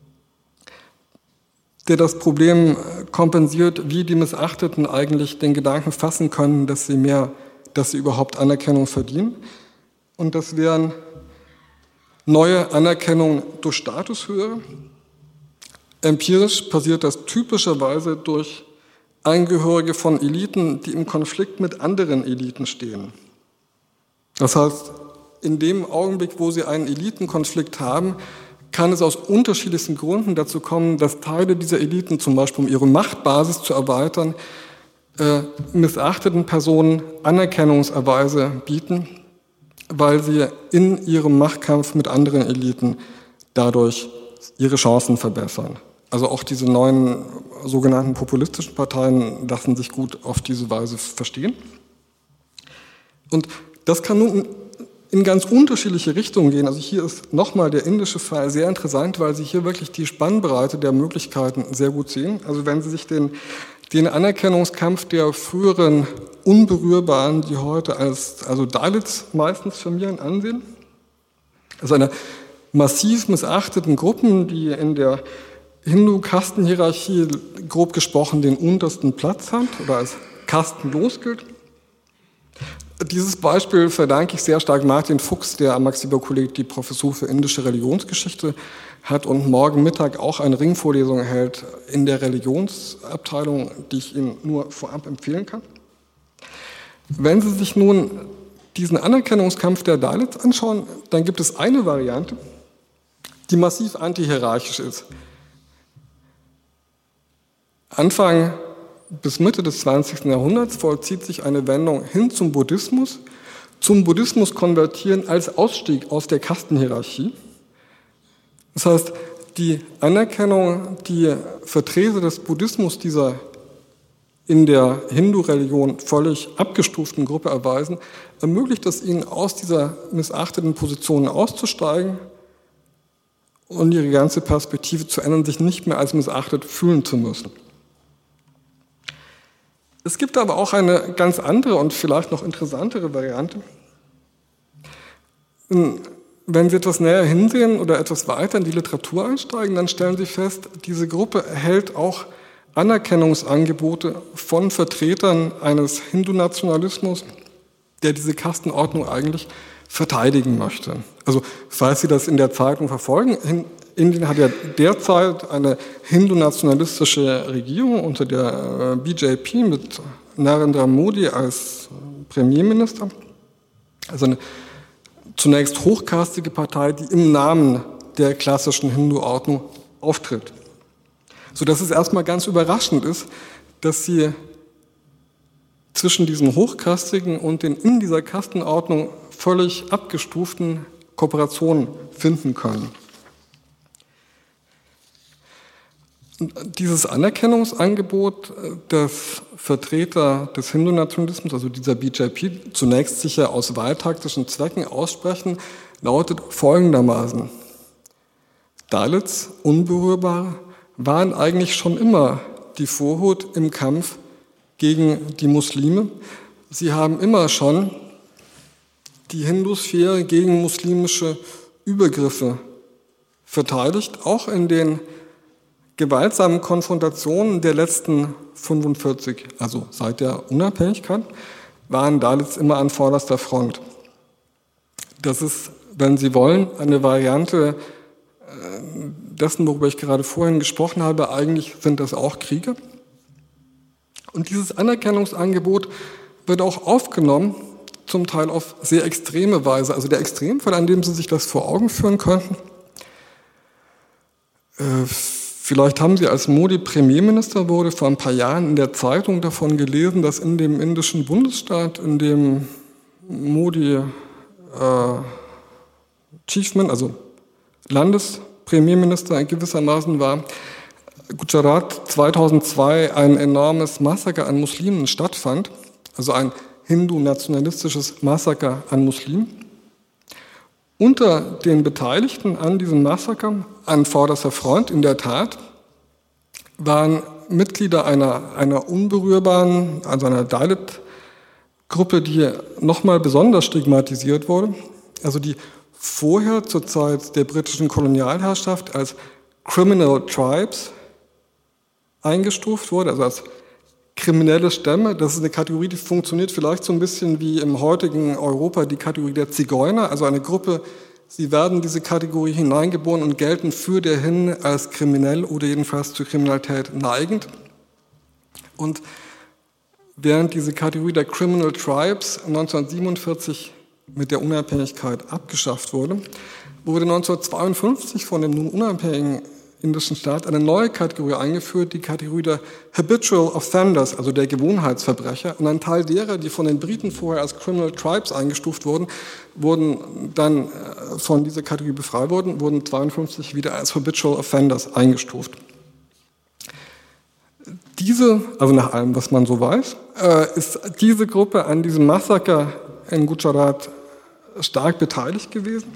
der das Problem kompensiert, wie die Missachteten eigentlich den Gedanken fassen können, dass sie mehr, dass sie überhaupt Anerkennung verdienen. Und das wären neue Anerkennung durch Statushöhe. Empirisch passiert das typischerweise durch Angehörige von Eliten, die im Konflikt mit anderen Eliten stehen. Das heißt, in dem Augenblick, wo sie einen Elitenkonflikt haben, kann es aus unterschiedlichsten Gründen dazu kommen, dass Teile dieser Eliten, zum Beispiel um ihre Machtbasis zu erweitern, äh, missachteten Personen Anerkennungserweise bieten, weil sie in ihrem Machtkampf mit anderen Eliten dadurch ihre Chancen verbessern. Also auch diese neuen sogenannten populistischen Parteien lassen sich gut auf diese Weise verstehen. Und das kann nun in ganz unterschiedliche Richtungen gehen. Also hier ist nochmal der indische Fall sehr interessant, weil Sie hier wirklich die Spannbreite der Möglichkeiten sehr gut sehen. Also wenn Sie sich den, den Anerkennungskampf der früheren Unberührbaren, die heute als also Dalits meistens firmieren, ansehen, also eine massiv missachteten Gruppen, die in der Hindu-Kastenhierarchie grob gesprochen den untersten Platz hat oder als kastenlos gilt. Dieses Beispiel verdanke ich sehr stark Martin Fuchs, der am Max-Weber-Kolleg die Professur für indische Religionsgeschichte hat und morgen Mittag auch eine Ringvorlesung hält in der Religionsabteilung, die ich Ihnen nur vorab empfehlen kann. Wenn Sie sich nun diesen Anerkennungskampf der Dalits anschauen, dann gibt es eine Variante, die massiv antihierarchisch ist. Anfang bis Mitte des zwanzigsten Jahrhunderts vollzieht sich eine Wendung hin zum Buddhismus, zum Buddhismus konvertieren als Ausstieg aus der Kastenhierarchie. Das heißt, die Anerkennung, die Vertreter des Buddhismus dieser in der Hindu-Religion völlig abgestuften Gruppe erweisen, ermöglicht es ihnen, aus dieser missachteten Position auszusteigen und ihre ganze Perspektive zu ändern, sich nicht mehr als missachtet fühlen zu müssen. Es gibt aber auch eine ganz andere und vielleicht noch interessantere Variante. Wenn Sie etwas näher hinsehen oder etwas weiter in die Literatur einsteigen, dann stellen Sie fest, diese Gruppe erhält auch Anerkennungsangebote von Vertretern eines Hindu-Nationalismus, der diese Kastenordnung eigentlich verteidigen möchte. Also falls Sie das in der Zeitung verfolgen, Indien hat ja derzeit eine hindu-nationalistische Regierung unter der B J P mit Narendra Modi als Premierminister. Also eine zunächst hochkastige Partei, die im Namen der klassischen Hindu-Ordnung auftritt. Sodass es erstmal ganz überraschend ist, dass sie zwischen diesen hochkastigen und den in dieser Kastenordnung völlig abgestuften Kooperationen finden können. Dieses Anerkennungsangebot des Vertreter des Hindu-Nationalismus, also dieser B J P, zunächst sicher aus wahltaktischen Zwecken aussprechen, lautet folgendermaßen: Dalits, Unberührbare, waren eigentlich schon immer die Vorhut im Kampf gegen die Muslime. Sie haben immer schon die Hindusphäre gegen muslimische Übergriffe verteidigt, auch in den gewaltsamen Konfrontationen der letzten fünfundvierzig, also seit der Unabhängigkeit, waren Dalits immer an vorderster Front. Das ist, wenn Sie wollen, eine Variante dessen, worüber ich gerade vorhin gesprochen habe. Eigentlich sind das auch Kriege. Und dieses Anerkennungsangebot wird auch aufgenommen, zum Teil auf sehr extreme Weise. Also der Extremfall, an dem Sie sich das vor Augen führen könnten: Vielleicht haben Sie, als Modi Premierminister wurde, vor ein paar Jahren in der Zeitung davon gelesen, dass in dem indischen Bundesstaat, in dem Modi äh, Chiefman, also Landespremierminister gewissermaßen war, Gujarat zweitausendzwei ein enormes Massaker an Muslimen stattfand, also ein hindu-nationalistisches Massaker an Muslimen. Unter den Beteiligten an diesem Massaker, an vorderster Front in der Tat, waren Mitglieder einer, einer unberührbaren, also einer Dalit-Gruppe, die nochmal besonders stigmatisiert wurde, also die vorher zur Zeit der britischen Kolonialherrschaft als Criminal Tribes eingestuft wurde, also als kriminelle Stämme. Das ist eine Kategorie, die funktioniert vielleicht so ein bisschen wie im heutigen Europa die Kategorie der Zigeuner, also eine Gruppe, sie werden in diese Kategorie hineingeboren und gelten für derhin als kriminell oder jedenfalls zur Kriminalität neigend. Und während diese Kategorie der Criminal Tribes neunzehnhundertsiebenundvierzig mit der Unabhängigkeit abgeschafft wurde, wurde neunzehnhundertzweiundfünfzig von dem nun unabhängigen indischen Staat eine neue Kategorie eingeführt, die Kategorie der Habitual Offenders, also der Gewohnheitsverbrecher. Und ein Teil derer, die von den Briten vorher als Criminal Tribes eingestuft wurden, wurden dann von dieser Kategorie befreit wurden, wurden zweiundfünfzig wieder als Habitual Offenders eingestuft. Diese, also nach allem, was man so weiß, ist diese Gruppe an diesem Massaker in Gujarat stark beteiligt gewesen,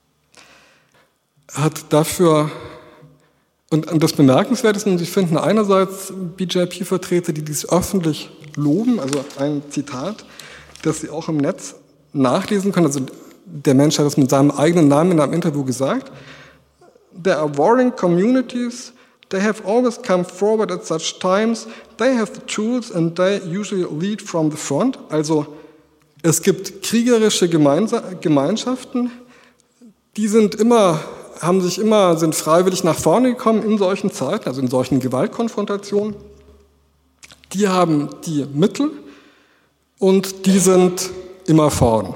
hat dafür. Und das Bemerkenswerte ist, Sie finden einerseits B J P-Vertreter, die dies öffentlich loben, also ein Zitat, das Sie auch im Netz nachlesen können. Also der Mensch hat es mit seinem eigenen Namen in einem Interview gesagt. There are warring communities. They have always come forward at such times. They have the tools and they usually lead from the front. Also es gibt kriegerische Gemeinschaften, die sind immer haben sich immer, sind freiwillig nach vorne gekommen in solchen Zeiten, also in solchen Gewaltkonfrontationen. Die haben die Mittel und die sind immer vorn.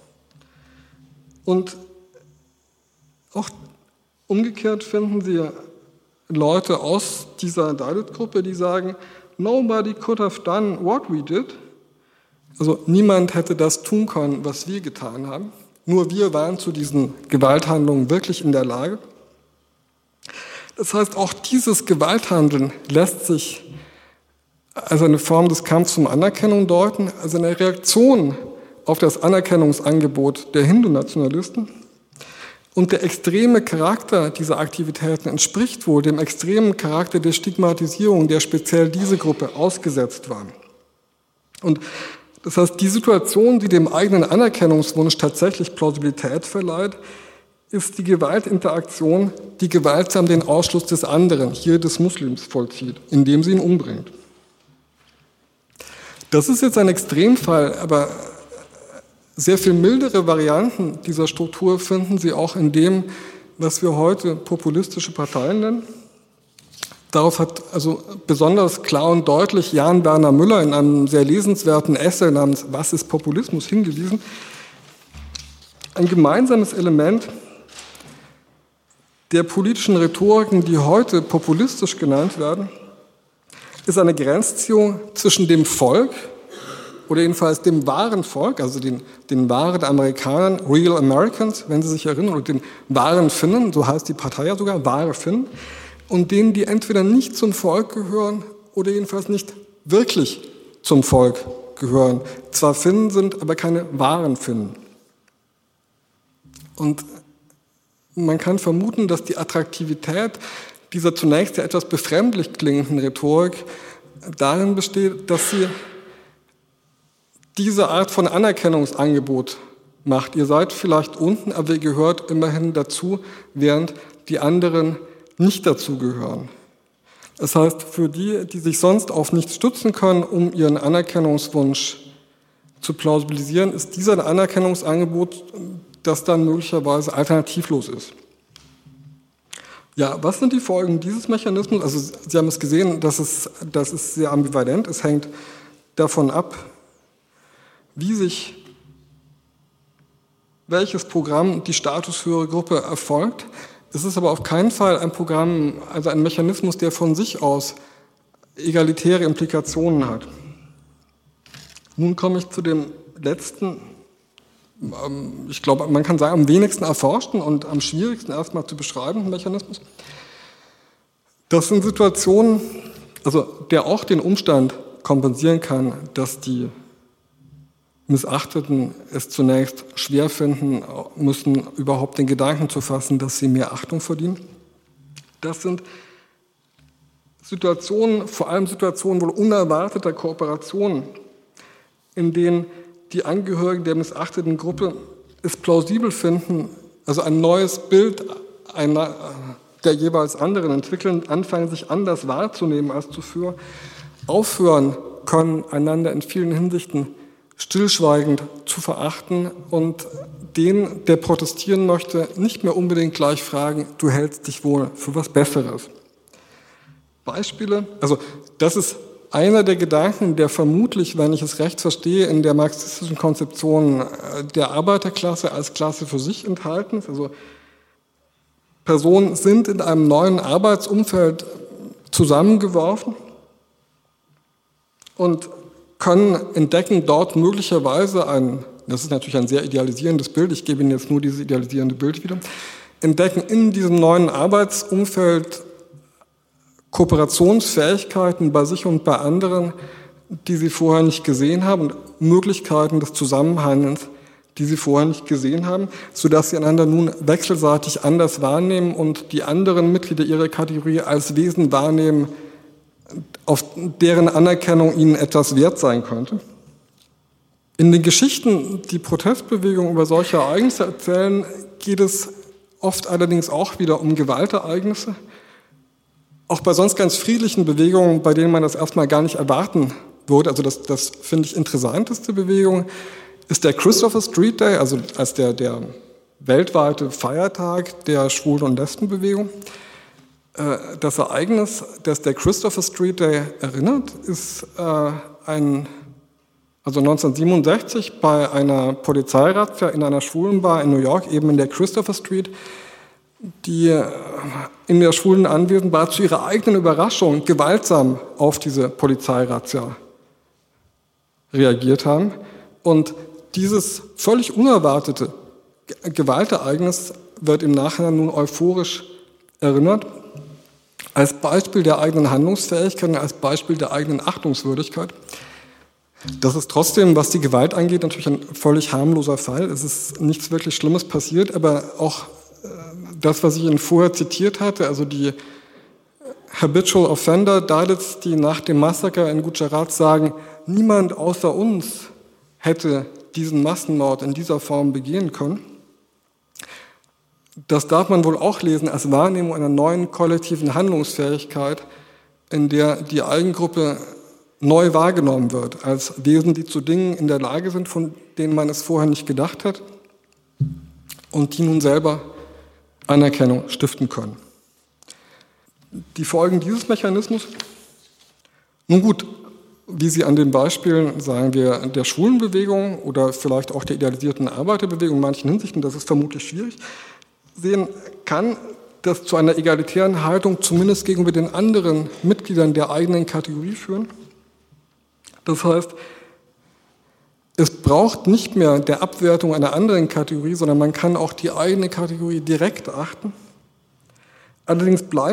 Und auch umgekehrt finden Sie Leute aus dieser Dalit-Gruppe, die sagen, nobody could have done what we did. Also niemand hätte das tun können, was wir getan haben. Nur wir waren zu diesen Gewalthandlungen wirklich in der Lage. Das heißt, auch dieses Gewalthandeln lässt sich als eine Form des Kampfs um Anerkennung deuten, also eine Reaktion auf das Anerkennungsangebot der Hindu-Nationalisten. Und der extreme Charakter dieser Aktivitäten entspricht wohl dem extremen Charakter der Stigmatisierung, der speziell diese Gruppe ausgesetzt war. Und das heißt, die Situation, die dem eigenen Anerkennungswunsch tatsächlich Plausibilität verleiht, ist die Gewaltinteraktion, die gewaltsam den Ausschluss des anderen, hier des Muslims, vollzieht, indem sie ihn umbringt. Das ist jetzt ein Extremfall, aber sehr viel mildere Varianten dieser Struktur finden Sie auch in dem, was wir heute populistische Parteien nennen. Darauf hat also besonders klar und deutlich Jan Werner Müller in einem sehr lesenswerten Essay namens Was ist Populismus hingewiesen. Ein gemeinsames Element der politischen Rhetoriken, die heute populistisch genannt werden, ist eine Grenzziehung zwischen dem Volk oder jedenfalls dem wahren Volk, also den, den wahren Amerikanern, Real Americans, wenn Sie sich erinnern, oder den wahren Finnen, so heißt die Partei ja sogar, wahre Finnen, und denen, die entweder nicht zum Volk gehören oder jedenfalls nicht wirklich zum Volk gehören. Zwar Finnen sind, aber keine wahren Finnen. Und man kann vermuten, dass die Attraktivität dieser zunächst ja etwas befremdlich klingenden Rhetorik darin besteht, dass sie diese Art von Anerkennungsangebot macht. Ihr seid vielleicht unten, aber ihr gehört immerhin dazu, während die anderen nicht dazugehören. Das heißt, für die, die sich sonst auf nichts stützen können, um ihren Anerkennungswunsch zu plausibilisieren, ist dieser ein Anerkennungsangebot, das dann möglicherweise alternativlos ist. Ja, was sind die Folgen dieses Mechanismus? Also Sie haben es gesehen, das ist, das ist sehr ambivalent. Es hängt davon ab, wie sich welches Programm die statushöhere Gruppe erfolgt. Es ist aber auf keinen Fall ein Programm, also ein Mechanismus, der von sich aus egalitäre Implikationen hat. Nun komme ich zu dem letzten, ich glaube, man kann sagen, am wenigsten erforschten und am schwierigsten erstmal zu beschreibenden Mechanismus. Das sind Situationen, also der auch den Umstand kompensieren kann, dass die Missachteten es zunächst schwer finden müssen, überhaupt den Gedanken zu fassen, dass sie mehr Achtung verdienen. Das sind Situationen, vor allem Situationen wohl unerwarteter Kooperationen, in denen die Angehörigen der missachteten Gruppe es plausibel finden, also ein neues Bild einer, der jeweils anderen entwickeln, anfangen, sich anders wahrzunehmen als zuvor, aufhören können, einander in vielen Hinsichten stillschweigend zu verachten und den, der protestieren möchte, nicht mehr unbedingt gleich fragen, du hältst dich wohl für was Besseres. Beispiele, also das ist einer der Gedanken, der vermutlich, wenn ich es recht verstehe, in der marxistischen Konzeption der Arbeiterklasse als Klasse für sich enthalten ist. Also Personen sind in einem neuen Arbeitsumfeld zusammengeworfen und können entdecken dort möglicherweise ein, das ist natürlich ein sehr idealisierendes Bild, ich gebe Ihnen jetzt nur dieses idealisierende Bild wieder, entdecken in diesem neuen Arbeitsumfeld Kooperationsfähigkeiten bei sich und bei anderen, die sie vorher nicht gesehen haben, und Möglichkeiten des Zusammenhandelns, die sie vorher nicht gesehen haben, sodass sie einander nun wechselseitig anders wahrnehmen und die anderen Mitglieder ihrer Kategorie als Wesen wahrnehmen, auf deren Anerkennung ihnen etwas wert sein könnte. In den Geschichten, die Protestbewegungen über solche Ereignisse erzählen, geht es oft allerdings auch wieder um Gewaltereignisse. Auch bei sonst ganz friedlichen Bewegungen, bei denen man das erstmal gar nicht erwarten würde, also das, das finde ich interessanteste Bewegung, ist der Christopher Street Day, also als der, der weltweite Feiertag der Schwulen- und Lesbenbewegung. Das Ereignis, das der Christopher Street Day erinnert, ist ein, also neunzehnhundertsiebenundsechzig bei einer Polizeirazzia in einer Schwulenbar in New York, eben in der Christopher Street, die in der schwulen Anwesenbar zu ihrer eigenen Überraschung gewaltsam auf diese Polizeirazzia reagiert haben. Und dieses völlig unerwartete Gewaltereignis wird im Nachhinein nun euphorisch erinnert, als Beispiel der eigenen Handlungsfähigkeit und als Beispiel der eigenen Achtungswürdigkeit. Das ist trotzdem, was die Gewalt angeht, natürlich ein völlig harmloser Fall. Es ist nichts wirklich Schlimmes passiert, aber auch das, was ich Ihnen vorher zitiert hatte, also die Habitual Offender Dalits, die nach dem Massaker in Gujarat sagen, niemand außer uns hätte diesen Massenmord in dieser Form begehen können. Das darf man wohl auch lesen als Wahrnehmung einer neuen kollektiven Handlungsfähigkeit, in der die Eigengruppe neu wahrgenommen wird, als Wesen, die zu Dingen in der Lage sind, von denen man es vorher nicht gedacht hat und die nun selber Anerkennung stiften können. Die Folgen dieses Mechanismus, nun gut, wie Sie an den Beispielen, sagen wir, der Schwulenbewegung oder vielleicht auch der idealisierten Arbeiterbewegung in manchen Hinsichten, das ist vermutlich schwierig, sehen kann, das zu einer egalitären Haltung zumindest gegenüber den anderen Mitgliedern der eigenen Kategorie führen. Das heißt, es braucht nicht mehr der Abwertung einer anderen Kategorie, sondern man kann auch die eigene Kategorie direkt achten. Allerdings bleibt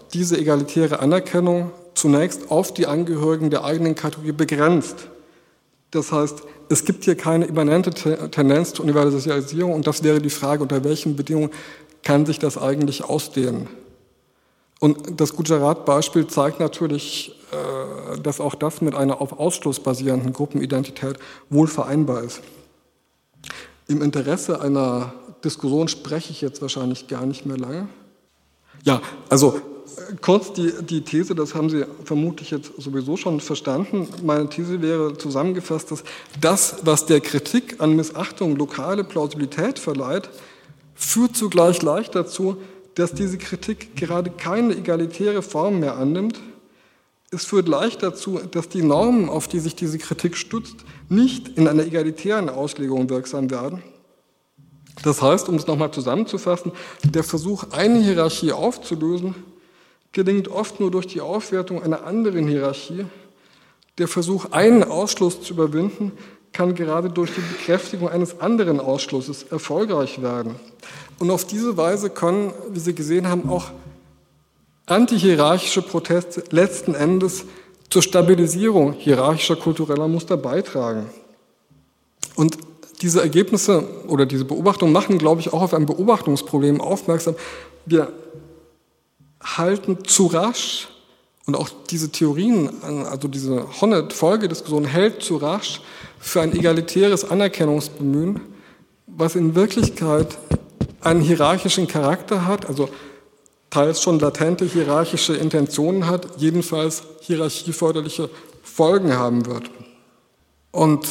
diese egalitäre Anerkennung zunächst auf die Angehörigen der eigenen Kategorie begrenzt. Das heißt, es gibt hier keine immanente Tendenz zur Universalisierung und das wäre die Frage, unter welchen Bedingungen kann sich das eigentlich ausdehnen. Und das Gujarat-Beispiel zeigt natürlich, dass auch das mit einer auf Ausschluss basierenden Gruppenidentität wohl vereinbar ist. Im Interesse einer Diskussion spreche ich jetzt wahrscheinlich gar nicht mehr lange. Ja, also kurz die, die These, das haben Sie vermutlich jetzt sowieso schon verstanden. Meine These wäre zusammengefasst, dass das, was der Kritik an Missachtung lokale Plausibilität verleiht, führt zugleich leicht dazu, dass diese Kritik gerade keine egalitäre Form mehr annimmt. Es führt leicht dazu, dass die Normen, auf die sich diese Kritik stützt, nicht in einer egalitären Auslegung wirksam werden. Das heißt, um es nochmal zusammenzufassen, der Versuch, eine Hierarchie aufzulösen, gelingt oft nur durch die Aufwertung einer anderen Hierarchie. Der Versuch, einen Ausschluss zu überwinden, kann gerade durch die Bekräftigung eines anderen Ausschlusses erfolgreich werden. Und auf diese Weise können, wie Sie gesehen haben, auch antihierarchische Proteste letzten Endes zur Stabilisierung hierarchischer kultureller Muster beitragen. Und diese Ergebnisse oder diese Beobachtungen machen, glaube ich, auch auf ein Beobachtungsproblem aufmerksam. Wir halten zu rasch, und auch diese Theorien, also diese Honneth-Folgediskussion hält zu rasch für ein egalitäres Anerkennungsbemühen, was in Wirklichkeit einen hierarchischen Charakter hat, also teils schon latente hierarchische Intentionen hat, jedenfalls hierarchieförderliche Folgen haben wird. Und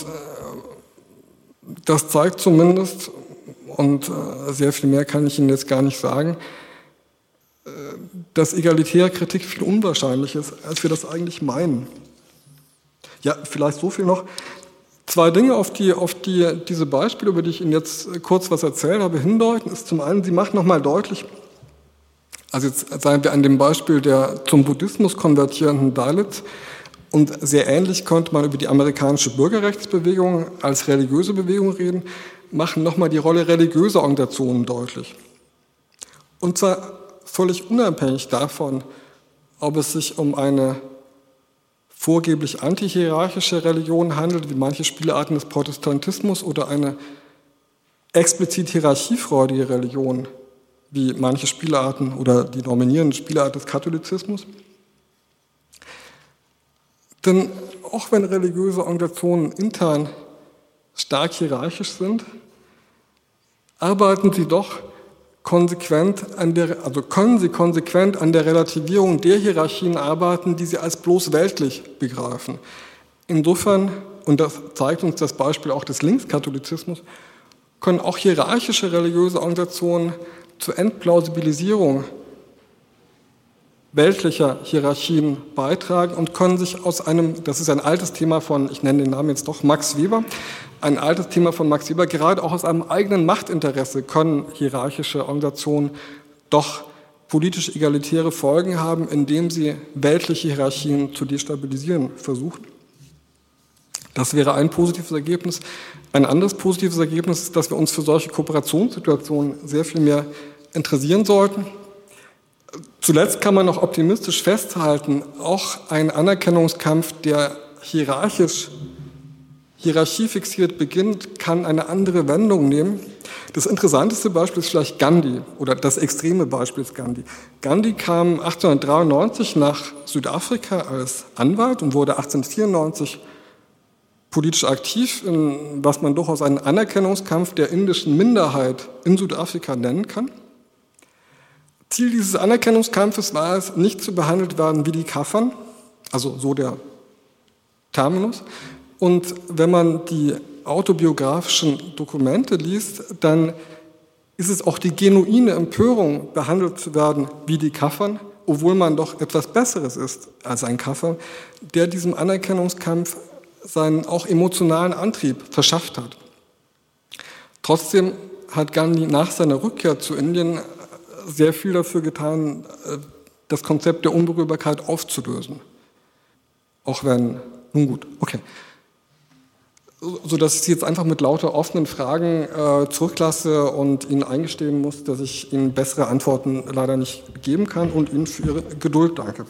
das zeigt zumindest, und sehr viel mehr kann ich Ihnen jetzt gar nicht sagen, dass egalitäre Kritik viel unwahrscheinlicher ist, als wir das eigentlich meinen. Ja, vielleicht so viel noch. Zwei Dinge, auf die, auf die diese Beispiele, über die ich Ihnen jetzt kurz was erzählt habe, hindeuten, ist zum einen, sie macht nochmal deutlich, also jetzt seien wir an dem Beispiel der zum Buddhismus konvertierenden Dalits, und sehr ähnlich könnte man über die amerikanische Bürgerrechtsbewegung als religiöse Bewegung reden, machen nochmal die Rolle religiöser Organisationen deutlich. Und zwar völlig unabhängig davon, ob es sich um eine vorgeblich antihierarchische Religion handelt, wie manche Spielarten des Protestantismus, oder eine explizit hierarchiefreudige Religion, wie manche Spielarten oder die dominierende Spielart des Katholizismus. Denn auch wenn religiöse Organisationen intern stark hierarchisch sind, arbeiten sie doch konsequent an der, also können sie konsequent an der Relativierung der Hierarchien arbeiten, die sie als bloß weltlich begreifen. Insofern, und das zeigt uns das Beispiel auch des Linkskatholizismus, können auch hierarchische religiöse Organisationen zur Entplausibilisierung weltlicher Hierarchien beitragen und können sich aus einem, das ist ein altes Thema von, ich nenne den Namen jetzt doch, Max Weber, ein altes Thema von Max Weber, gerade auch aus einem eigenen Machtinteresse können hierarchische Organisationen doch politisch egalitäre Folgen haben, indem sie weltliche Hierarchien zu destabilisieren versuchen. Das wäre ein positives Ergebnis. Ein anderes positives Ergebnis ist, dass wir uns für solche Kooperationssituationen sehr viel mehr interessieren sollten. Zuletzt kann man noch optimistisch festhalten, auch ein Anerkennungskampf, der hierarchisch, hierarchiefixiert beginnt, kann eine andere Wendung nehmen. Das interessanteste Beispiel ist vielleicht Gandhi, oder das extreme Beispiel ist Gandhi. Gandhi kam achtzehnhundertdreiundneunzig nach Südafrika als Anwalt und wurde achtzehnhundertvierundneunzig politisch aktiv, in was man durchaus einen Anerkennungskampf der indischen Minderheit in Südafrika nennen kann. Ziel dieses Anerkennungskampfes war es, nicht zu behandelt werden wie die Kaffern, also so der Terminus. Und wenn man die autobiografischen Dokumente liest, dann ist es auch die genuine Empörung, behandelt zu werden wie die Kaffern, obwohl man doch etwas Besseres ist als ein Kaffer, der diesem Anerkennungskampf seinen auch emotionalen Antrieb verschafft hat. Trotzdem hat Gandhi nach seiner Rückkehr zu Indien sehr viel dafür getan, das Konzept der Unberührbarkeit aufzulösen. Auch wenn, nun gut, okay. sodass ich Sie jetzt einfach mit lauter offenen Fragen äh, zurücklasse und Ihnen eingestehen muss, dass ich Ihnen bessere Antworten leider nicht geben kann und Ihnen für Ihre Geduld danke.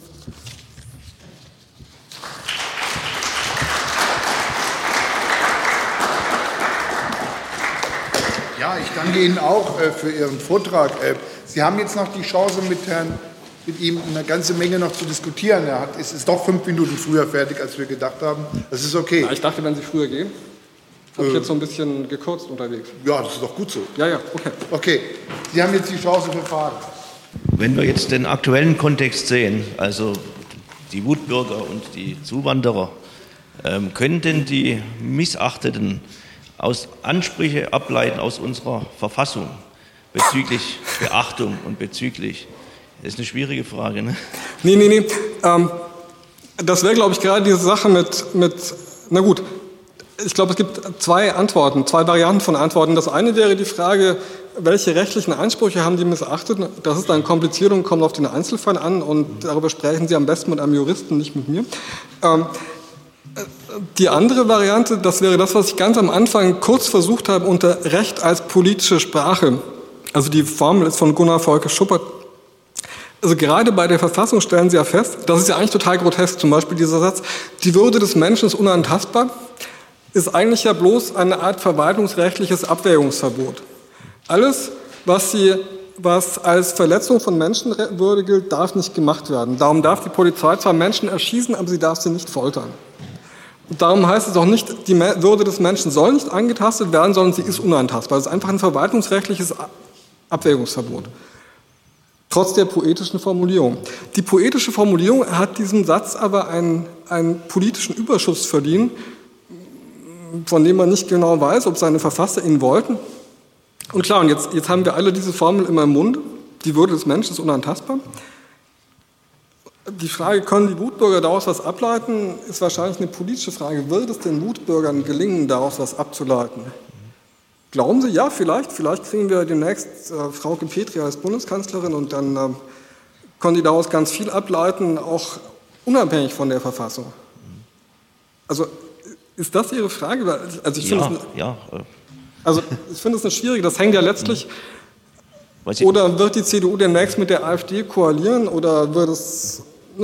Ja, ich danke Ihnen auch äh, für Ihren Vortrag. Äh, Sie haben jetzt noch die Chance, mit Herrn mit ihm eine ganze Menge noch zu diskutieren. Er hat, ist, ist doch fünf Minuten früher fertig, als wir gedacht haben. Das ist okay. Ja, ich dachte, wenn Sie früher gehen, habe äh, ich jetzt so ein bisschen gekürzt unterwegs. Ja, das ist doch gut so. Ja, ja, okay. Okay, Sie haben jetzt die Chance für Fragen. Wenn wir jetzt den aktuellen Kontext sehen, also die Wutbürger und die Zuwanderer, ähm, können denn die Missachteten aus Ansprüche ableiten aus unserer Verfassung bezüglich Beachtung und bezüglich... Das ist eine schwierige Frage, ne? Nee, nee, nee. Ähm, das wäre, glaube ich, gerade diese Sache mit, mit, na gut, ich glaube, es gibt zwei Antworten, zwei Varianten von Antworten. Das eine wäre die Frage, welche rechtlichen Ansprüche haben die missachtet? Das ist dann kompliziert und kommt auf den Einzelfall an und darüber sprechen Sie am besten mit einem Juristen, nicht mit mir. Ähm, die andere Variante, das wäre das, was ich ganz am Anfang kurz versucht habe, unter Recht als politische Sprache. Also die Formel ist von Gunnar Volker Schuppert. Also gerade bei der Verfassung stellen Sie ja fest, das ist ja eigentlich total grotesk, zum Beispiel dieser Satz, die Würde des Menschen ist unantastbar, ist eigentlich ja bloß eine Art verwaltungsrechtliches Abwägungsverbot. Alles, was, sie, was als Verletzung von Menschenwürde gilt, darf nicht gemacht werden. Darum darf die Polizei zwar Menschen erschießen, aber sie darf sie nicht foltern. Und darum heißt es auch nicht, die Würde des Menschen soll nicht angetastet werden, sondern sie ist unantastbar. Das ist einfach ein verwaltungsrechtliches Abwägungsverbot. Trotz der poetischen Formulierung. Die poetische Formulierung hat diesem Satz aber einen, einen politischen Überschuss verliehen, von dem man nicht genau weiß, ob seine Verfasser ihn wollten. Und klar, und jetzt, jetzt haben wir alle diese Formel immer im Mund. Die Würde des Menschen ist unantastbar. Die Frage, können die Wutbürger daraus was ableiten, ist wahrscheinlich eine politische Frage. Wird es den Wutbürgern gelingen, daraus was abzuleiten? Glauben Sie, ja, vielleicht. Vielleicht kriegen wir demnächst äh, Frauke Petri als Bundeskanzlerin und dann äh, können die daraus ganz viel ableiten, auch unabhängig von der Verfassung. Also ist das Ihre Frage? Also ich ja, finde es ja. Also ich finde es eine schwierige, das hängt ja letztlich, oder wird die C D U demnächst mit der AfD koalieren oder wird es,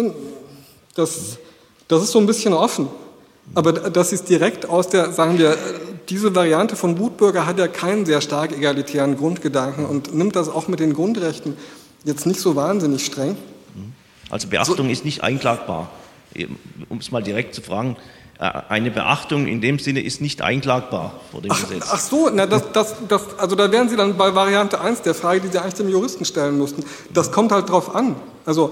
das, das ist so ein bisschen offen. Aber das ist direkt aus der, sagen wir, diese Variante von Wutbürger hat ja keinen sehr stark egalitären Grundgedanken und nimmt das auch mit den Grundrechten jetzt nicht so wahnsinnig streng. Also Beachtung so, ist nicht einklagbar. Um es mal direkt zu fragen, eine Beachtung in dem Sinne ist nicht einklagbar vor dem ach, Gesetz. Ach so, na das, das, das, also da wären Sie dann bei Variante eins der Frage, die Sie eigentlich dem Juristen stellen mussten. Das kommt halt drauf an. Also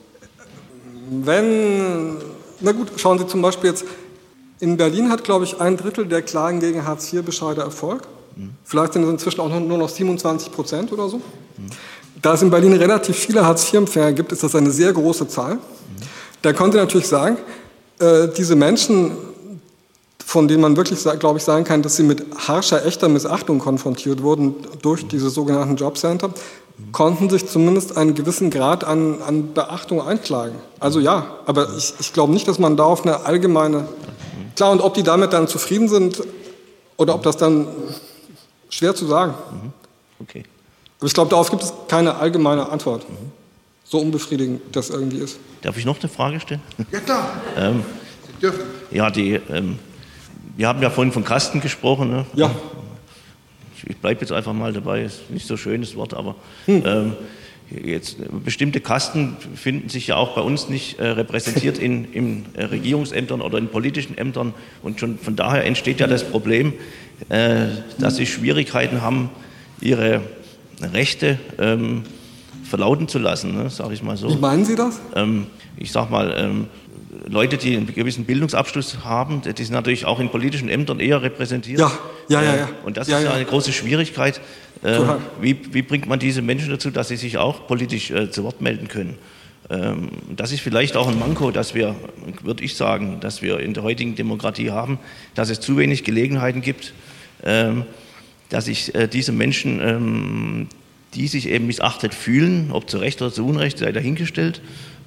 hm. wenn, na gut, schauen Sie zum Beispiel jetzt, in Berlin hat, glaube ich, ein Drittel der Klagen gegen Hartz vier Bescheide Erfolg. Mhm. Vielleicht sind es inzwischen auch nur noch siebenundzwanzig Prozent oder so. Mhm. Da es in Berlin relativ viele Hartz vier Empfänger gibt, ist das eine sehr große Zahl. Mhm. Da konnte natürlich sagen, äh, diese Menschen, von denen man wirklich, glaube ich, sagen kann, dass sie mit harscher, echter Missachtung konfrontiert wurden durch diese sogenannten Jobcenter, mhm. konnten sich zumindest einen gewissen Grad an, an Beachtung einklagen. Also ja, aber ich, ich glaube nicht, dass man da auf eine allgemeine... Klar, und ob die damit dann zufrieden sind oder ob das dann schwer zu sagen. Okay. Aber ich glaube, darauf gibt es keine allgemeine Antwort. Mhm. So unbefriedigend das irgendwie ist. Darf ich noch eine Frage stellen? Ja, klar. ähm, Sie dürfen. Ja, die, ähm, wir haben ja vorhin von Kasten gesprochen. Ne? Ja. Ich, ich bleibe jetzt einfach mal dabei, ist nicht so ein schönes Wort, aber hm. ähm, jetzt, bestimmte Kasten finden sich ja auch bei uns nicht äh, repräsentiert in, in äh, Regierungsämtern oder in politischen Ämtern. Und schon von daher entsteht ja das Problem, äh, dass sie Schwierigkeiten haben, ihre Rechte ähm, verlauten zu lassen, ne, sage ich mal so. Wie meinen Sie das? Ähm, ich sage mal, ähm, Leute, die einen gewissen Bildungsabschluss haben, die sind natürlich auch in politischen Ämtern eher repräsentiert. Ja, ja, ja. ja. Und das ja, ist ja ja eine große Schwierigkeit. Äh, wie, wie bringt man diese Menschen dazu, dass sie sich auch politisch äh, zu Wort melden können? Ähm, das ist vielleicht auch ein Manko, dass wir, würde ich sagen, dass wir in der heutigen Demokratie haben, dass es zu wenig Gelegenheiten gibt, ähm, dass sich äh, diese Menschen, ähm, die sich eben missachtet fühlen, ob zu Recht oder zu Unrecht, sei dahingestellt,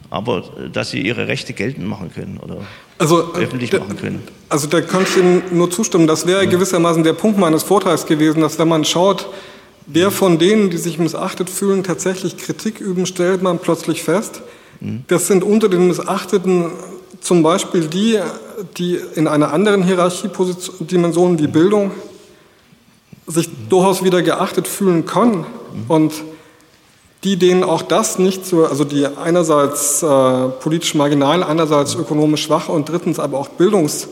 aber dass sie ihre Rechte geltend machen können oder also, öffentlich äh, machen können. Also da könnte ich Ihnen nur zustimmen. Das wäre ja gewissermaßen der Punkt meines Vortrags gewesen, dass wenn man schaut, wer von denen, die sich missachtet fühlen, tatsächlich Kritik üben, stellt man plötzlich fest, mhm. das sind unter den Missachteten zum Beispiel die, die in einer anderen Hierarchiedimension wie Bildung sich durchaus wieder geachtet fühlen können und die, denen auch das nicht so, also die einerseits äh, politisch marginal, andererseits ökonomisch schwach und drittens aber auch Bildungs,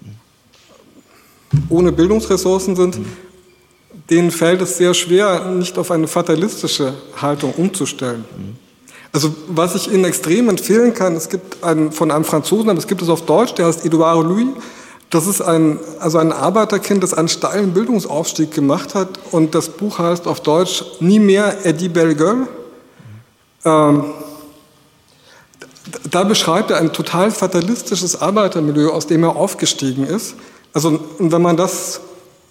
ohne Bildungsressourcen sind, denen fällt es sehr schwer, nicht auf eine fatalistische Haltung umzustellen. Also was ich Ihnen extrem empfehlen kann, es gibt einen, von einem Franzosen, aber es gibt es auf Deutsch, der heißt Edouard Louis. Das ist ein, also ein Arbeiterkind, das einen steilen Bildungsaufstieg gemacht hat. Und das Buch heißt auf Deutsch Nie mehr Eddie Bellegueule. Ähm, da beschreibt er ein total fatalistisches Arbeitermilieu, aus dem er aufgestiegen ist. Also wenn man das,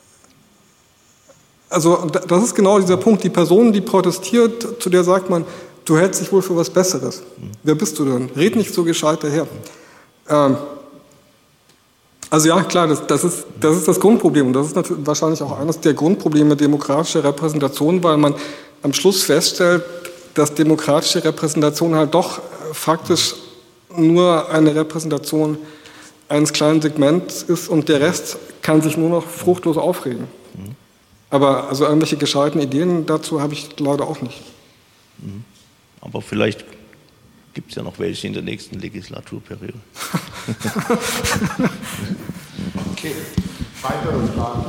also das ist genau dieser Punkt, die Person, die protestiert, zu der sagt man, du hältst dich wohl für was Besseres. Wer bist du denn? Red nicht so gescheit daher. Ähm, Also ja, klar, das, das, ist, das ist das Grundproblem. Und das ist natürlich wahrscheinlich auch eines der Grundprobleme demokratischer Repräsentation, weil man am Schluss feststellt, dass demokratische Repräsentation halt doch faktisch nur eine Repräsentation eines kleinen Segments ist und der Rest kann sich nur noch fruchtlos aufregen. Mhm. Aber also irgendwelche gescheiten Ideen dazu habe ich leider auch nicht. Mhm. Aber vielleicht gibt es ja noch welche in der nächsten Legislaturperiode. Okay, weitere Fragen?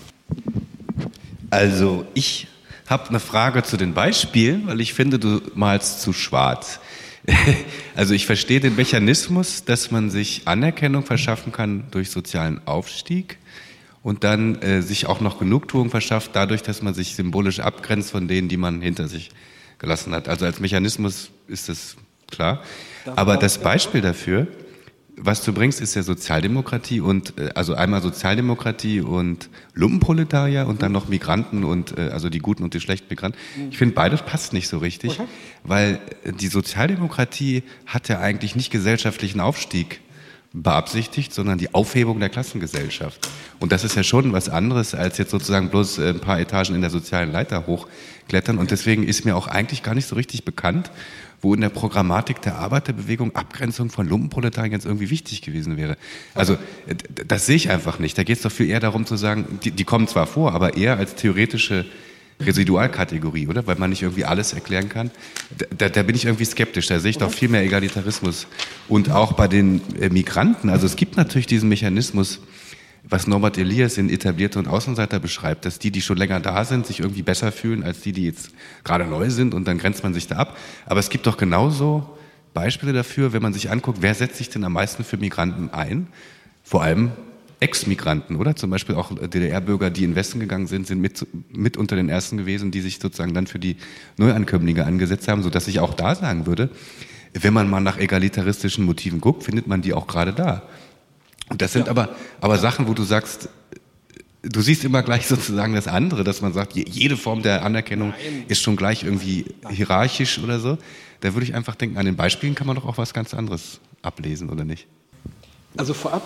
Also ich habe eine Frage zu den Beispielen, weil ich finde, du malst zu schwarz. Also ich verstehe den Mechanismus, dass man sich Anerkennung verschaffen kann durch sozialen Aufstieg und dann äh, sich auch noch Genugtuung verschafft, dadurch, dass man sich symbolisch abgrenzt von denen, die man hinter sich gelassen hat. Also als Mechanismus ist das klar. Aber das Beispiel dafür, was du bringst, ist ja Sozialdemokratie und also einmal Sozialdemokratie und Lumpenproletarier und dann noch Migranten und also die guten und die schlechten Migranten. Ich finde, beides passt nicht so richtig, okay. Weil die Sozialdemokratie hat ja eigentlich nicht gesellschaftlichen Aufstieg beabsichtigt, sondern die Aufhebung der Klassengesellschaft. Und das ist ja schon was anderes, als jetzt sozusagen bloß ein paar Etagen in der sozialen Leiter hochklettern. Und deswegen ist mir auch eigentlich gar nicht so richtig bekannt, wo in der Programmatik der Arbeiterbewegung Abgrenzung von Lumpenproletariern jetzt irgendwie wichtig gewesen wäre. Also das sehe ich einfach nicht. Da geht es doch viel eher darum zu sagen, die, die kommen zwar vor, aber eher als theoretische Residualkategorie, oder? Weil man nicht irgendwie alles erklären kann. Da, da bin ich irgendwie skeptisch. Da sehe ich doch viel mehr Egalitarismus. Und auch bei den äh, Migranten. Also es gibt natürlich diesen Mechanismus, was Norbert Elias in Etablierte und Außenseiter beschreibt, dass die, die schon länger da sind, sich irgendwie besser fühlen als die, die jetzt gerade neu sind und dann grenzt man sich da ab. Aber es gibt doch genauso Beispiele dafür, wenn man sich anguckt, wer setzt sich denn am meisten für Migranten ein? Vor allem Ex-Migranten, oder? Zum Beispiel auch D D R-Bürger, die in den Westen gegangen sind, sind mit, mit unter den Ersten gewesen, die sich sozusagen dann für die Neuankömmlinge angesetzt haben, sodass ich auch da sagen würde, wenn man mal nach egalitaristischen Motiven guckt, findet man die auch gerade da. Und das sind ja. aber, aber Sachen, wo du sagst, du siehst immer gleich sozusagen das andere, dass man sagt, jede Form der Anerkennung Nein. ist schon gleich irgendwie hierarchisch oder so. Da würde ich einfach denken, an den Beispielen kann man doch auch was ganz anderes ablesen, oder nicht? Also vorab,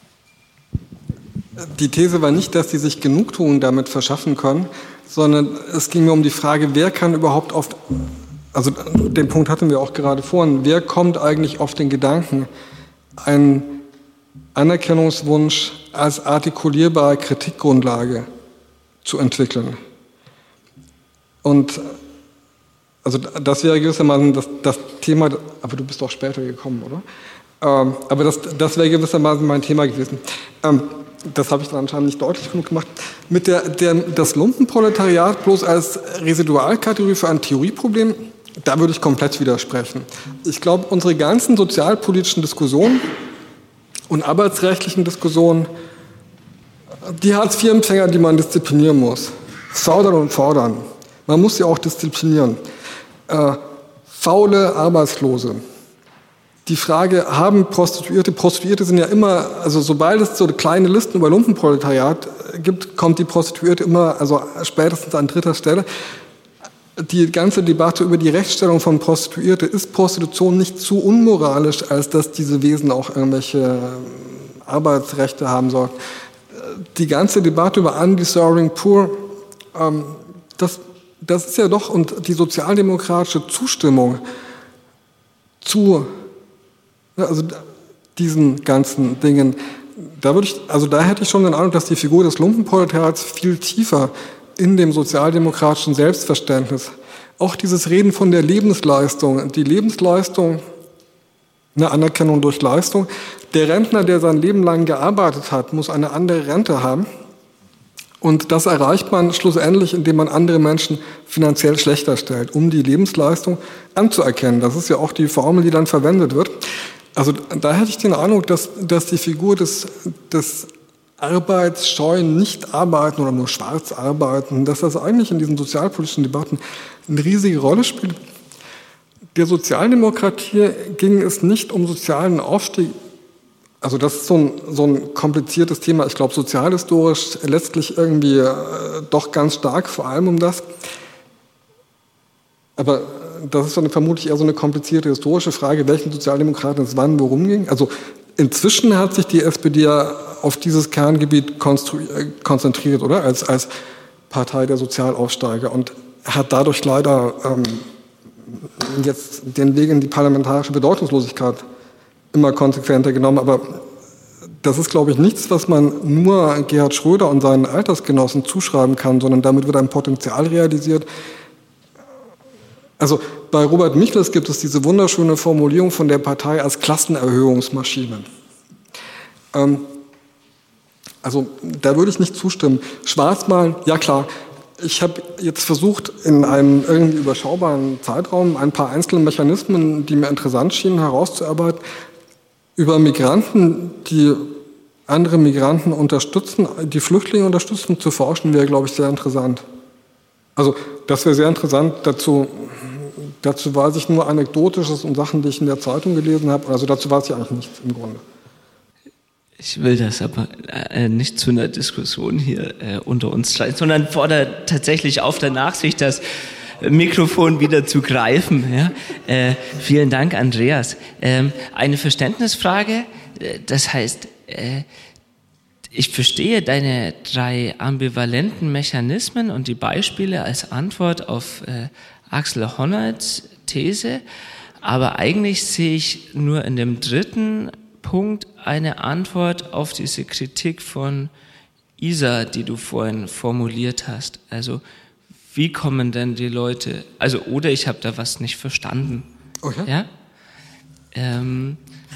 die These war nicht, dass die sich Genugtuung damit verschaffen können, sondern es ging mir um die Frage, wer kann überhaupt auf, also den Punkt hatten wir auch gerade vorhin, wer kommt eigentlich auf den Gedanken, einen Anerkennungswunsch als artikulierbare Kritikgrundlage zu entwickeln. Und also das wäre gewissermaßen das, das Thema, aber du bist doch später gekommen, oder? Ähm, aber das, das wäre gewissermaßen mein Thema gewesen. Ähm, das habe ich dann anscheinend nicht deutlich genug gemacht. Mit der, der, das Lumpenproletariat bloß als Residualkategorie für ein Theorieproblem, da würde ich komplett widersprechen. Ich glaube, unsere ganzen sozialpolitischen Diskussionen und arbeitsrechtlichen Diskussionen, die Hartz-vier-Empfänger, die man disziplinieren muss. Fördern und fordern. Man muss sie auch disziplinieren. Äh, faule Arbeitslose. Die Frage, haben Prostituierte, Prostituierte sind ja immer, also sobald es so kleine Listen über Lumpenproletariat gibt, kommt die Prostituierte immer, also spätestens an dritter Stelle. die ganze Debatte über die Rechtsstellung von Prostituierten, ist Prostitution nicht zu unmoralisch, als dass diese Wesen auch irgendwelche Arbeitsrechte haben sollten. Die ganze Debatte über Undeserving Poor, ähm, das, das ist ja doch, und die sozialdemokratische Zustimmung zu also diesen ganzen Dingen, da würde ich, also da hätte ich schon den Eindruck, dass die Figur des Lumpenproletariats viel tiefer in dem sozialdemokratischen Selbstverständnis, auch dieses Reden von der Lebensleistung, die Lebensleistung, eine Anerkennung durch Leistung. Der Rentner, der sein Leben lang gearbeitet hat, muss eine andere Rente haben. Und das erreicht man schlussendlich, indem man andere Menschen finanziell schlechter stellt, um die Lebensleistung anzuerkennen. Das ist ja auch die Formel, die dann verwendet wird. Also da hätte ich den Eindruck, dass, dass die Figur des, des arbeitsscheuen Nicht-Arbeiten oder nur schwarz arbeiten, dass das eigentlich in diesen sozialpolitischen Debatten eine riesige Rolle spielt. Der Sozialdemokratie ging es nicht um sozialen Aufstieg. Also das ist so ein, so ein kompliziertes Thema. Ich glaube, sozialhistorisch letztlich irgendwie äh, doch ganz stark, vor allem um das. Aber das ist dann vermutlich eher so eine komplizierte historische Frage, welchen Sozialdemokraten es wann worum ging. Also inzwischen hat sich die S P D ja auf dieses Kerngebiet konzentriert, oder? Als, als Partei der Sozialaufsteiger und hat dadurch leider ähm, jetzt den Weg in die parlamentarische Bedeutungslosigkeit immer konsequenter genommen. Aber das ist, glaube ich, nichts, was man nur Gerhard Schröder und seinen Altersgenossen zuschreiben kann, sondern damit wird ein Potenzial realisiert. Also bei Robert Michels gibt es diese wunderschöne Formulierung von der Partei als Klassenerhöhungsmaschine. Ähm, also da würde ich nicht zustimmen. Schwarzmalen, ja klar. Ich habe jetzt versucht, in einem irgendwie überschaubaren Zeitraum ein paar einzelne Mechanismen, die mir interessant schienen, herauszuarbeiten. Über Migranten, die andere Migranten unterstützen, die Flüchtlinge unterstützen, zu forschen, wäre, glaube ich, sehr interessant. Also das wäre sehr interessant. Dazu, dazu weiß ich nur Anekdotisches und Sachen, die ich in der Zeitung gelesen habe. Also dazu weiß ich eigentlich nichts im Grunde. Ich will das aber äh, nicht zu einer Diskussion hier äh, unter uns streiten, sondern fordere tatsächlich auf, danach sich das Mikrofon wieder zu greifen. Ja? Äh, vielen Dank, Andreas. Ähm, eine Verständnisfrage, äh, das heißt, äh, ich verstehe deine drei ambivalenten Mechanismen und die Beispiele als Antwort auf äh, Axel Honneths These, aber eigentlich sehe ich nur in dem dritten Punkt eine Antwort auf diese Kritik von Isa, die du vorhin formuliert hast. Also wie kommen denn die Leute, also oder ich habe da was nicht verstanden. Okay. Ja? Ähm,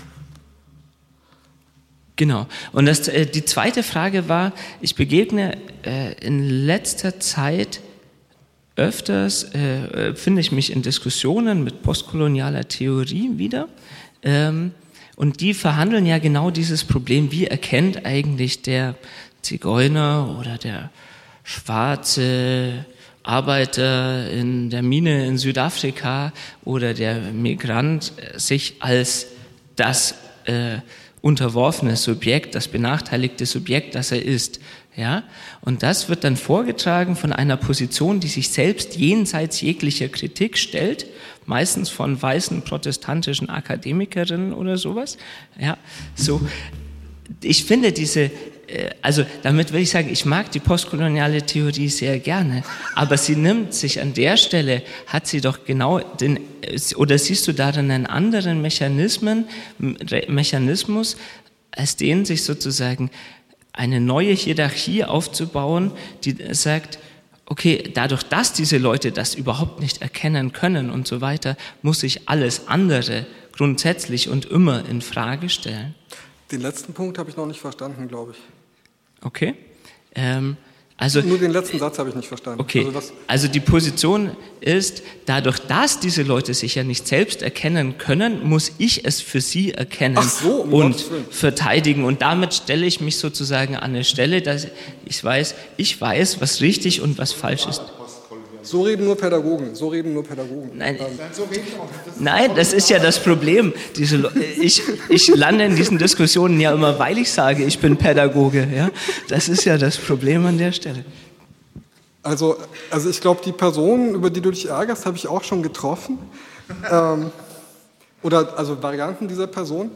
genau. Und das, äh, die zweite Frage war, ich begegne äh, in letzter Zeit öfters, äh, finde ich mich in Diskussionen mit postkolonialer Theorie wieder. Ähm, Und die verhandeln ja genau dieses Problem, wie erkennt eigentlich der Zigeuner oder der schwarze Arbeiter in der Mine in Südafrika oder der Migrant sich als das äh, unterworfene Subjekt, das benachteiligte Subjekt, das er ist. Ja? Und das wird dann vorgetragen von einer Position, die sich selbst jenseits jeglicher Kritik stellt, meistens von weißen protestantischen Akademikerinnen oder sowas. Ja, so. Ich finde diese, also damit will ich sagen, ich mag die postkoloniale Theorie sehr gerne, aber sie nimmt sich an der Stelle, hat sie doch genau den, oder siehst du darin einen anderen Mechanismen, Mechanismus, als den sich sozusagen eine neue Hierarchie aufzubauen, die sagt, okay, dadurch, dass diese Leute das überhaupt nicht erkennen können und so weiter, muss sich alles andere grundsätzlich und immer in Frage stellen. Den letzten Punkt habe ich noch nicht verstanden, glaube ich. Okay. Ähm, also, Nur den letzten Satz habe ich nicht verstanden. Okay, also, was also die Position ist, dadurch, dass diese Leute sich ja nicht selbst erkennen können, muss ich es für sie erkennen Ach so, um und verteidigen. Und damit stelle ich mich sozusagen an eine Stelle, dass ich weiß, ich weiß, was richtig und was falsch ist. So reden nur Pädagogen, so reden nur Pädagogen. Nein, Nein das ist ja das Problem. Diese, ich, ich lande in diesen Diskussionen ja immer, weil ich sage, ich bin Pädagoge. Ja? Das ist ja das Problem an der Stelle. Also, also ich glaube, die Person, über die du dich ärgerst, habe ich auch schon getroffen. ähm, oder also Varianten dieser Person.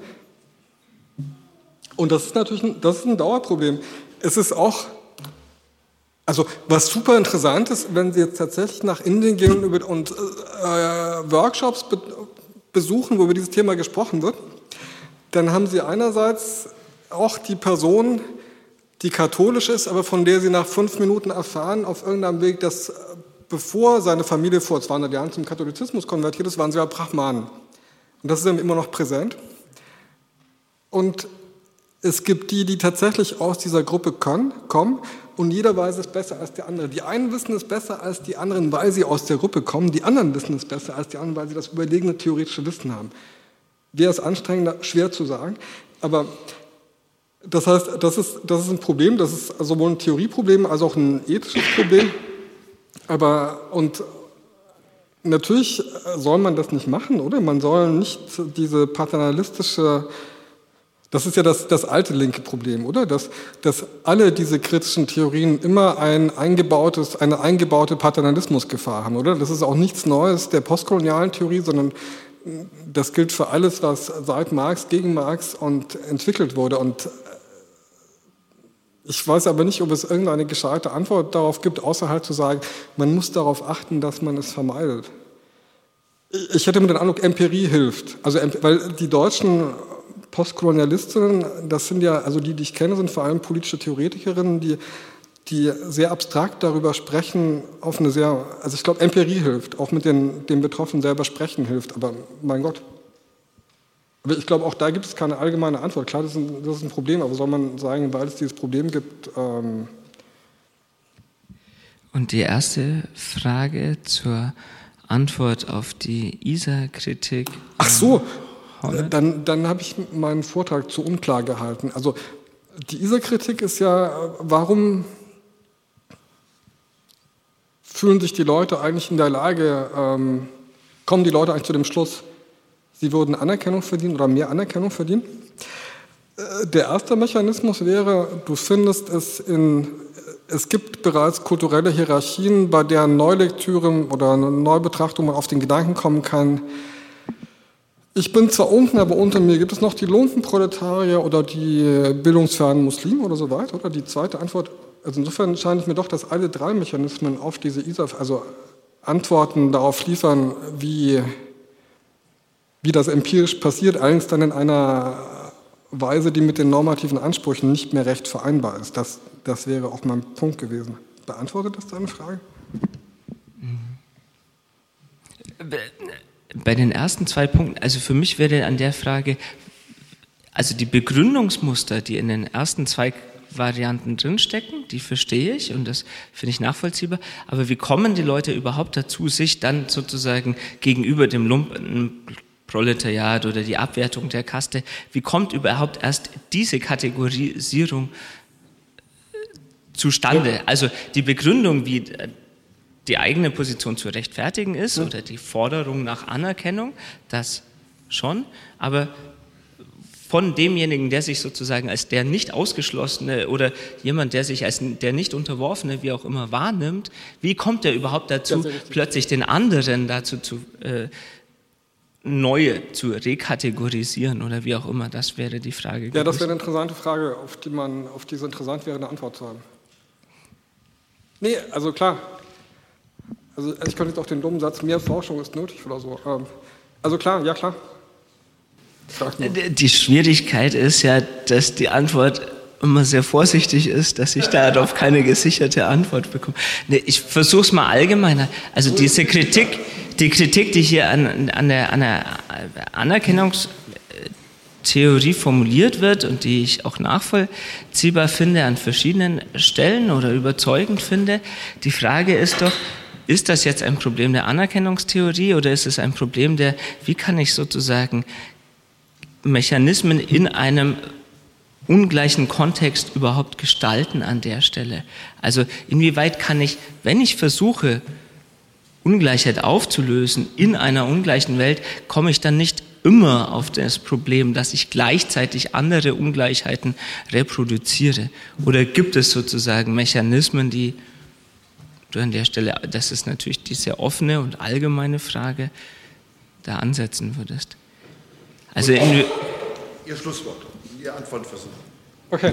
Und das ist natürlich ein, das ist ein Dauerproblem. Es ist auch, also was super interessant ist, wenn Sie jetzt tatsächlich nach Indien gehen und, und äh, Workshops be, besuchen, wo über dieses Thema gesprochen wird, dann haben Sie einerseits auch die Person, die katholisch ist, aber von der Sie nach fünf Minuten erfahren, auf irgendeinem Weg, dass bevor seine Familie vor zweihundert Jahren zum Katholizismus konvertiert ist, waren sie ja Brahmanen. Und das ist immer noch präsent. Und es gibt die, die tatsächlich aus dieser Gruppe können, kommen und jeder weiß es besser als der andere. Die einen wissen es besser als die anderen, weil sie aus der Gruppe kommen. Die anderen wissen es besser als die anderen, weil sie das überlegene theoretische Wissen haben. Wäre es anstrengender? Schwer zu sagen. Aber das heißt, das ist, das ist ein Problem, das ist sowohl ein Theorieproblem als auch ein ethisches Problem. Aber, und natürlich soll man das nicht machen, oder? Man soll nicht diese paternalistische, das ist ja das, das alte linke Problem, oder? Dass, dass alle diese kritischen Theorien immer ein eingebautes, eine eingebaute Paternalismusgefahr haben, oder? Das ist auch nichts Neues der postkolonialen Theorie, sondern das gilt für alles, was seit Marx, gegen Marx und entwickelt wurde. Und ich weiß aber nicht, ob es irgendeine gescheite Antwort darauf gibt, außer halt zu sagen, man muss darauf achten, dass man es vermeidet. Ich hätte mir den Eindruck, Empirie hilft. Also, weil die deutschen Postkolonialistinnen, das sind ja, also die, die ich kenne, sind vor allem politische Theoretikerinnen, die, die sehr abstrakt darüber sprechen, auf eine sehr, also ich glaube, Empirie hilft, auch mit den, den Betroffenen selber sprechen hilft, aber mein Gott. Aber ich glaube, auch da gibt es keine allgemeine Antwort. Klar, das ist ein, das ist ein Problem, aber soll man sagen, weil es dieses Problem gibt. Ähm Und die erste Frage zur Antwort auf die I S A-Kritik. Ach so, dann, dann habe ich meinen Vortrag zu unklar gehalten. Also die I S A-Kritik ist ja, warum fühlen sich die Leute eigentlich in der Lage, ähm, kommen die Leute eigentlich zu dem Schluss, sie würden Anerkennung verdienen oder mehr Anerkennung verdienen. Der erste Mechanismus wäre, du findest es in, es gibt bereits kulturelle Hierarchien, bei deren Neulektüre oder Neubetrachtung man auf den Gedanken kommen kann, ich bin zwar unten, aber unter mir gibt es noch die Lumpenproletarier oder die bildungsfernen Muslime oder so weiter. Oder die zweite Antwort, also insofern scheint es mir doch, dass alle drei Mechanismen auf diese I S A, also Antworten darauf liefern, wie wie das empirisch passiert, allerdings dann in einer Weise, die mit den normativen Ansprüchen nicht mehr recht vereinbar ist. Das, das wäre auch mein Punkt gewesen. Beantwortet das deine Frage? Bei den ersten zwei Punkten, also für mich wäre an der Frage, also die Begründungsmuster, die in den ersten zwei Varianten drinstecken, die verstehe ich und das finde ich nachvollziehbar, aber wie kommen die Leute überhaupt dazu, sich dann sozusagen gegenüber dem Lumpen Proletariat oder die Abwertung der Kaste, wie kommt überhaupt erst diese Kategorisierung zustande? Also die Begründung, wie die eigene Position zu rechtfertigen ist oder die Forderung nach Anerkennung, das schon, aber von demjenigen, der sich sozusagen als der nicht Ausgeschlossene oder jemand, der sich als der nicht Unterworfene, wie auch immer, wahrnimmt, wie kommt er überhaupt dazu, plötzlich den anderen dazu zu äh, neue zu rekategorisieren oder wie auch immer, das wäre die Frage. Ja, das wäre eine interessante Frage, auf die man, auf die es interessant wäre, eine Antwort zu haben. Nee, also klar. Also ich könnte jetzt auch den dummen Satz, mehr Forschung ist nötig oder so. Also klar, ja klar. Die Schwierigkeit ist ja, dass die Antwort immer sehr vorsichtig ist, dass ich darauf keine gesicherte Antwort bekomme. Nee, ich versuche es mal allgemeiner. Also diese Kritik, die Kritik, die hier an, an, der, an der Anerkennungstheorie formuliert wird und die ich auch nachvollziehbar finde an verschiedenen Stellen oder überzeugend finde, die Frage ist doch, ist das jetzt ein Problem der Anerkennungstheorie oder ist es ein Problem der, wie kann ich sozusagen Mechanismen in einem ungleichen Kontext überhaupt gestalten an der Stelle? Also inwieweit kann ich, wenn ich versuche, Ungleichheit aufzulösen in einer ungleichen Welt, komme ich dann nicht immer auf das Problem, dass ich gleichzeitig andere Ungleichheiten reproduziere? Oder gibt es sozusagen Mechanismen, die du an der Stelle, das ist natürlich die sehr offene und allgemeine Frage, da ansetzen würdest. Also in, Ihr Schlusswort, Ihr Antwortversuch. Okay.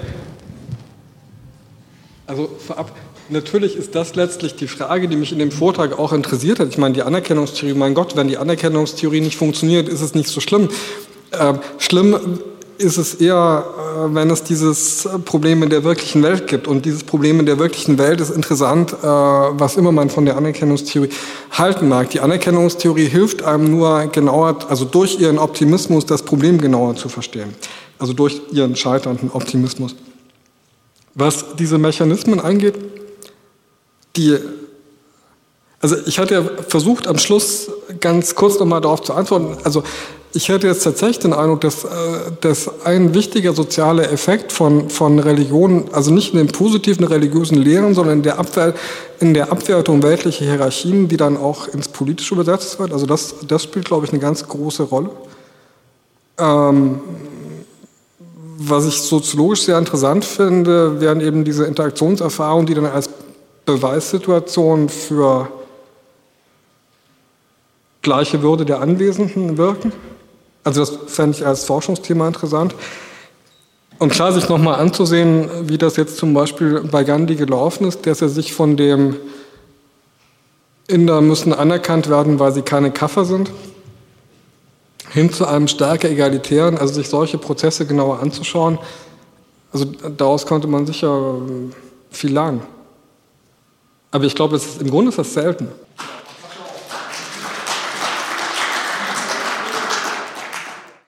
Also vorab, natürlich ist das letztlich die Frage, die mich in dem Vortrag auch interessiert hat. Ich meine, die Anerkennungstheorie, mein Gott, wenn die Anerkennungstheorie nicht funktioniert, ist es nicht so schlimm. Ähm, schlimm ist es eher, äh, wenn es dieses Problem in der wirklichen Welt gibt. Und dieses Problem in der wirklichen Welt ist interessant, äh, was immer man von der Anerkennungstheorie halten mag. Die Anerkennungstheorie hilft einem nur genauer, also durch ihren Optimismus das Problem genauer zu verstehen. Also durch ihren scheiternden Optimismus. Was diese Mechanismen angeht, die, also ich hatte ja versucht, am Schluss ganz kurz nochmal darauf zu antworten. Also ich hätte jetzt tatsächlich den Eindruck, dass, dass ein wichtiger sozialer Effekt von, von Religion, also nicht in den positiven religiösen Lehren, sondern in der, Abwehr, in der Abwertung weltlicher Hierarchien, die dann auch ins Politische übersetzt wird, also das, das spielt, glaube ich, eine ganz große Rolle. Ähm, Was ich soziologisch sehr interessant finde, wären eben diese Interaktionserfahrungen, die dann als Beweissituation für gleiche Würde der Anwesenden wirken. Also das fände ich als Forschungsthema interessant. Und klar, sich nochmal anzusehen, wie das jetzt zum Beispiel bei Gandhi gelaufen ist, dass er sich von dem Inder müssen anerkannt werden, weil sie keine Kaffer sind, hin zu einem stärker egalitären, also sich solche Prozesse genauer anzuschauen. Also daraus konnte man sicher viel lernen. Aber ich glaube, es ist, im Grunde ist das selten.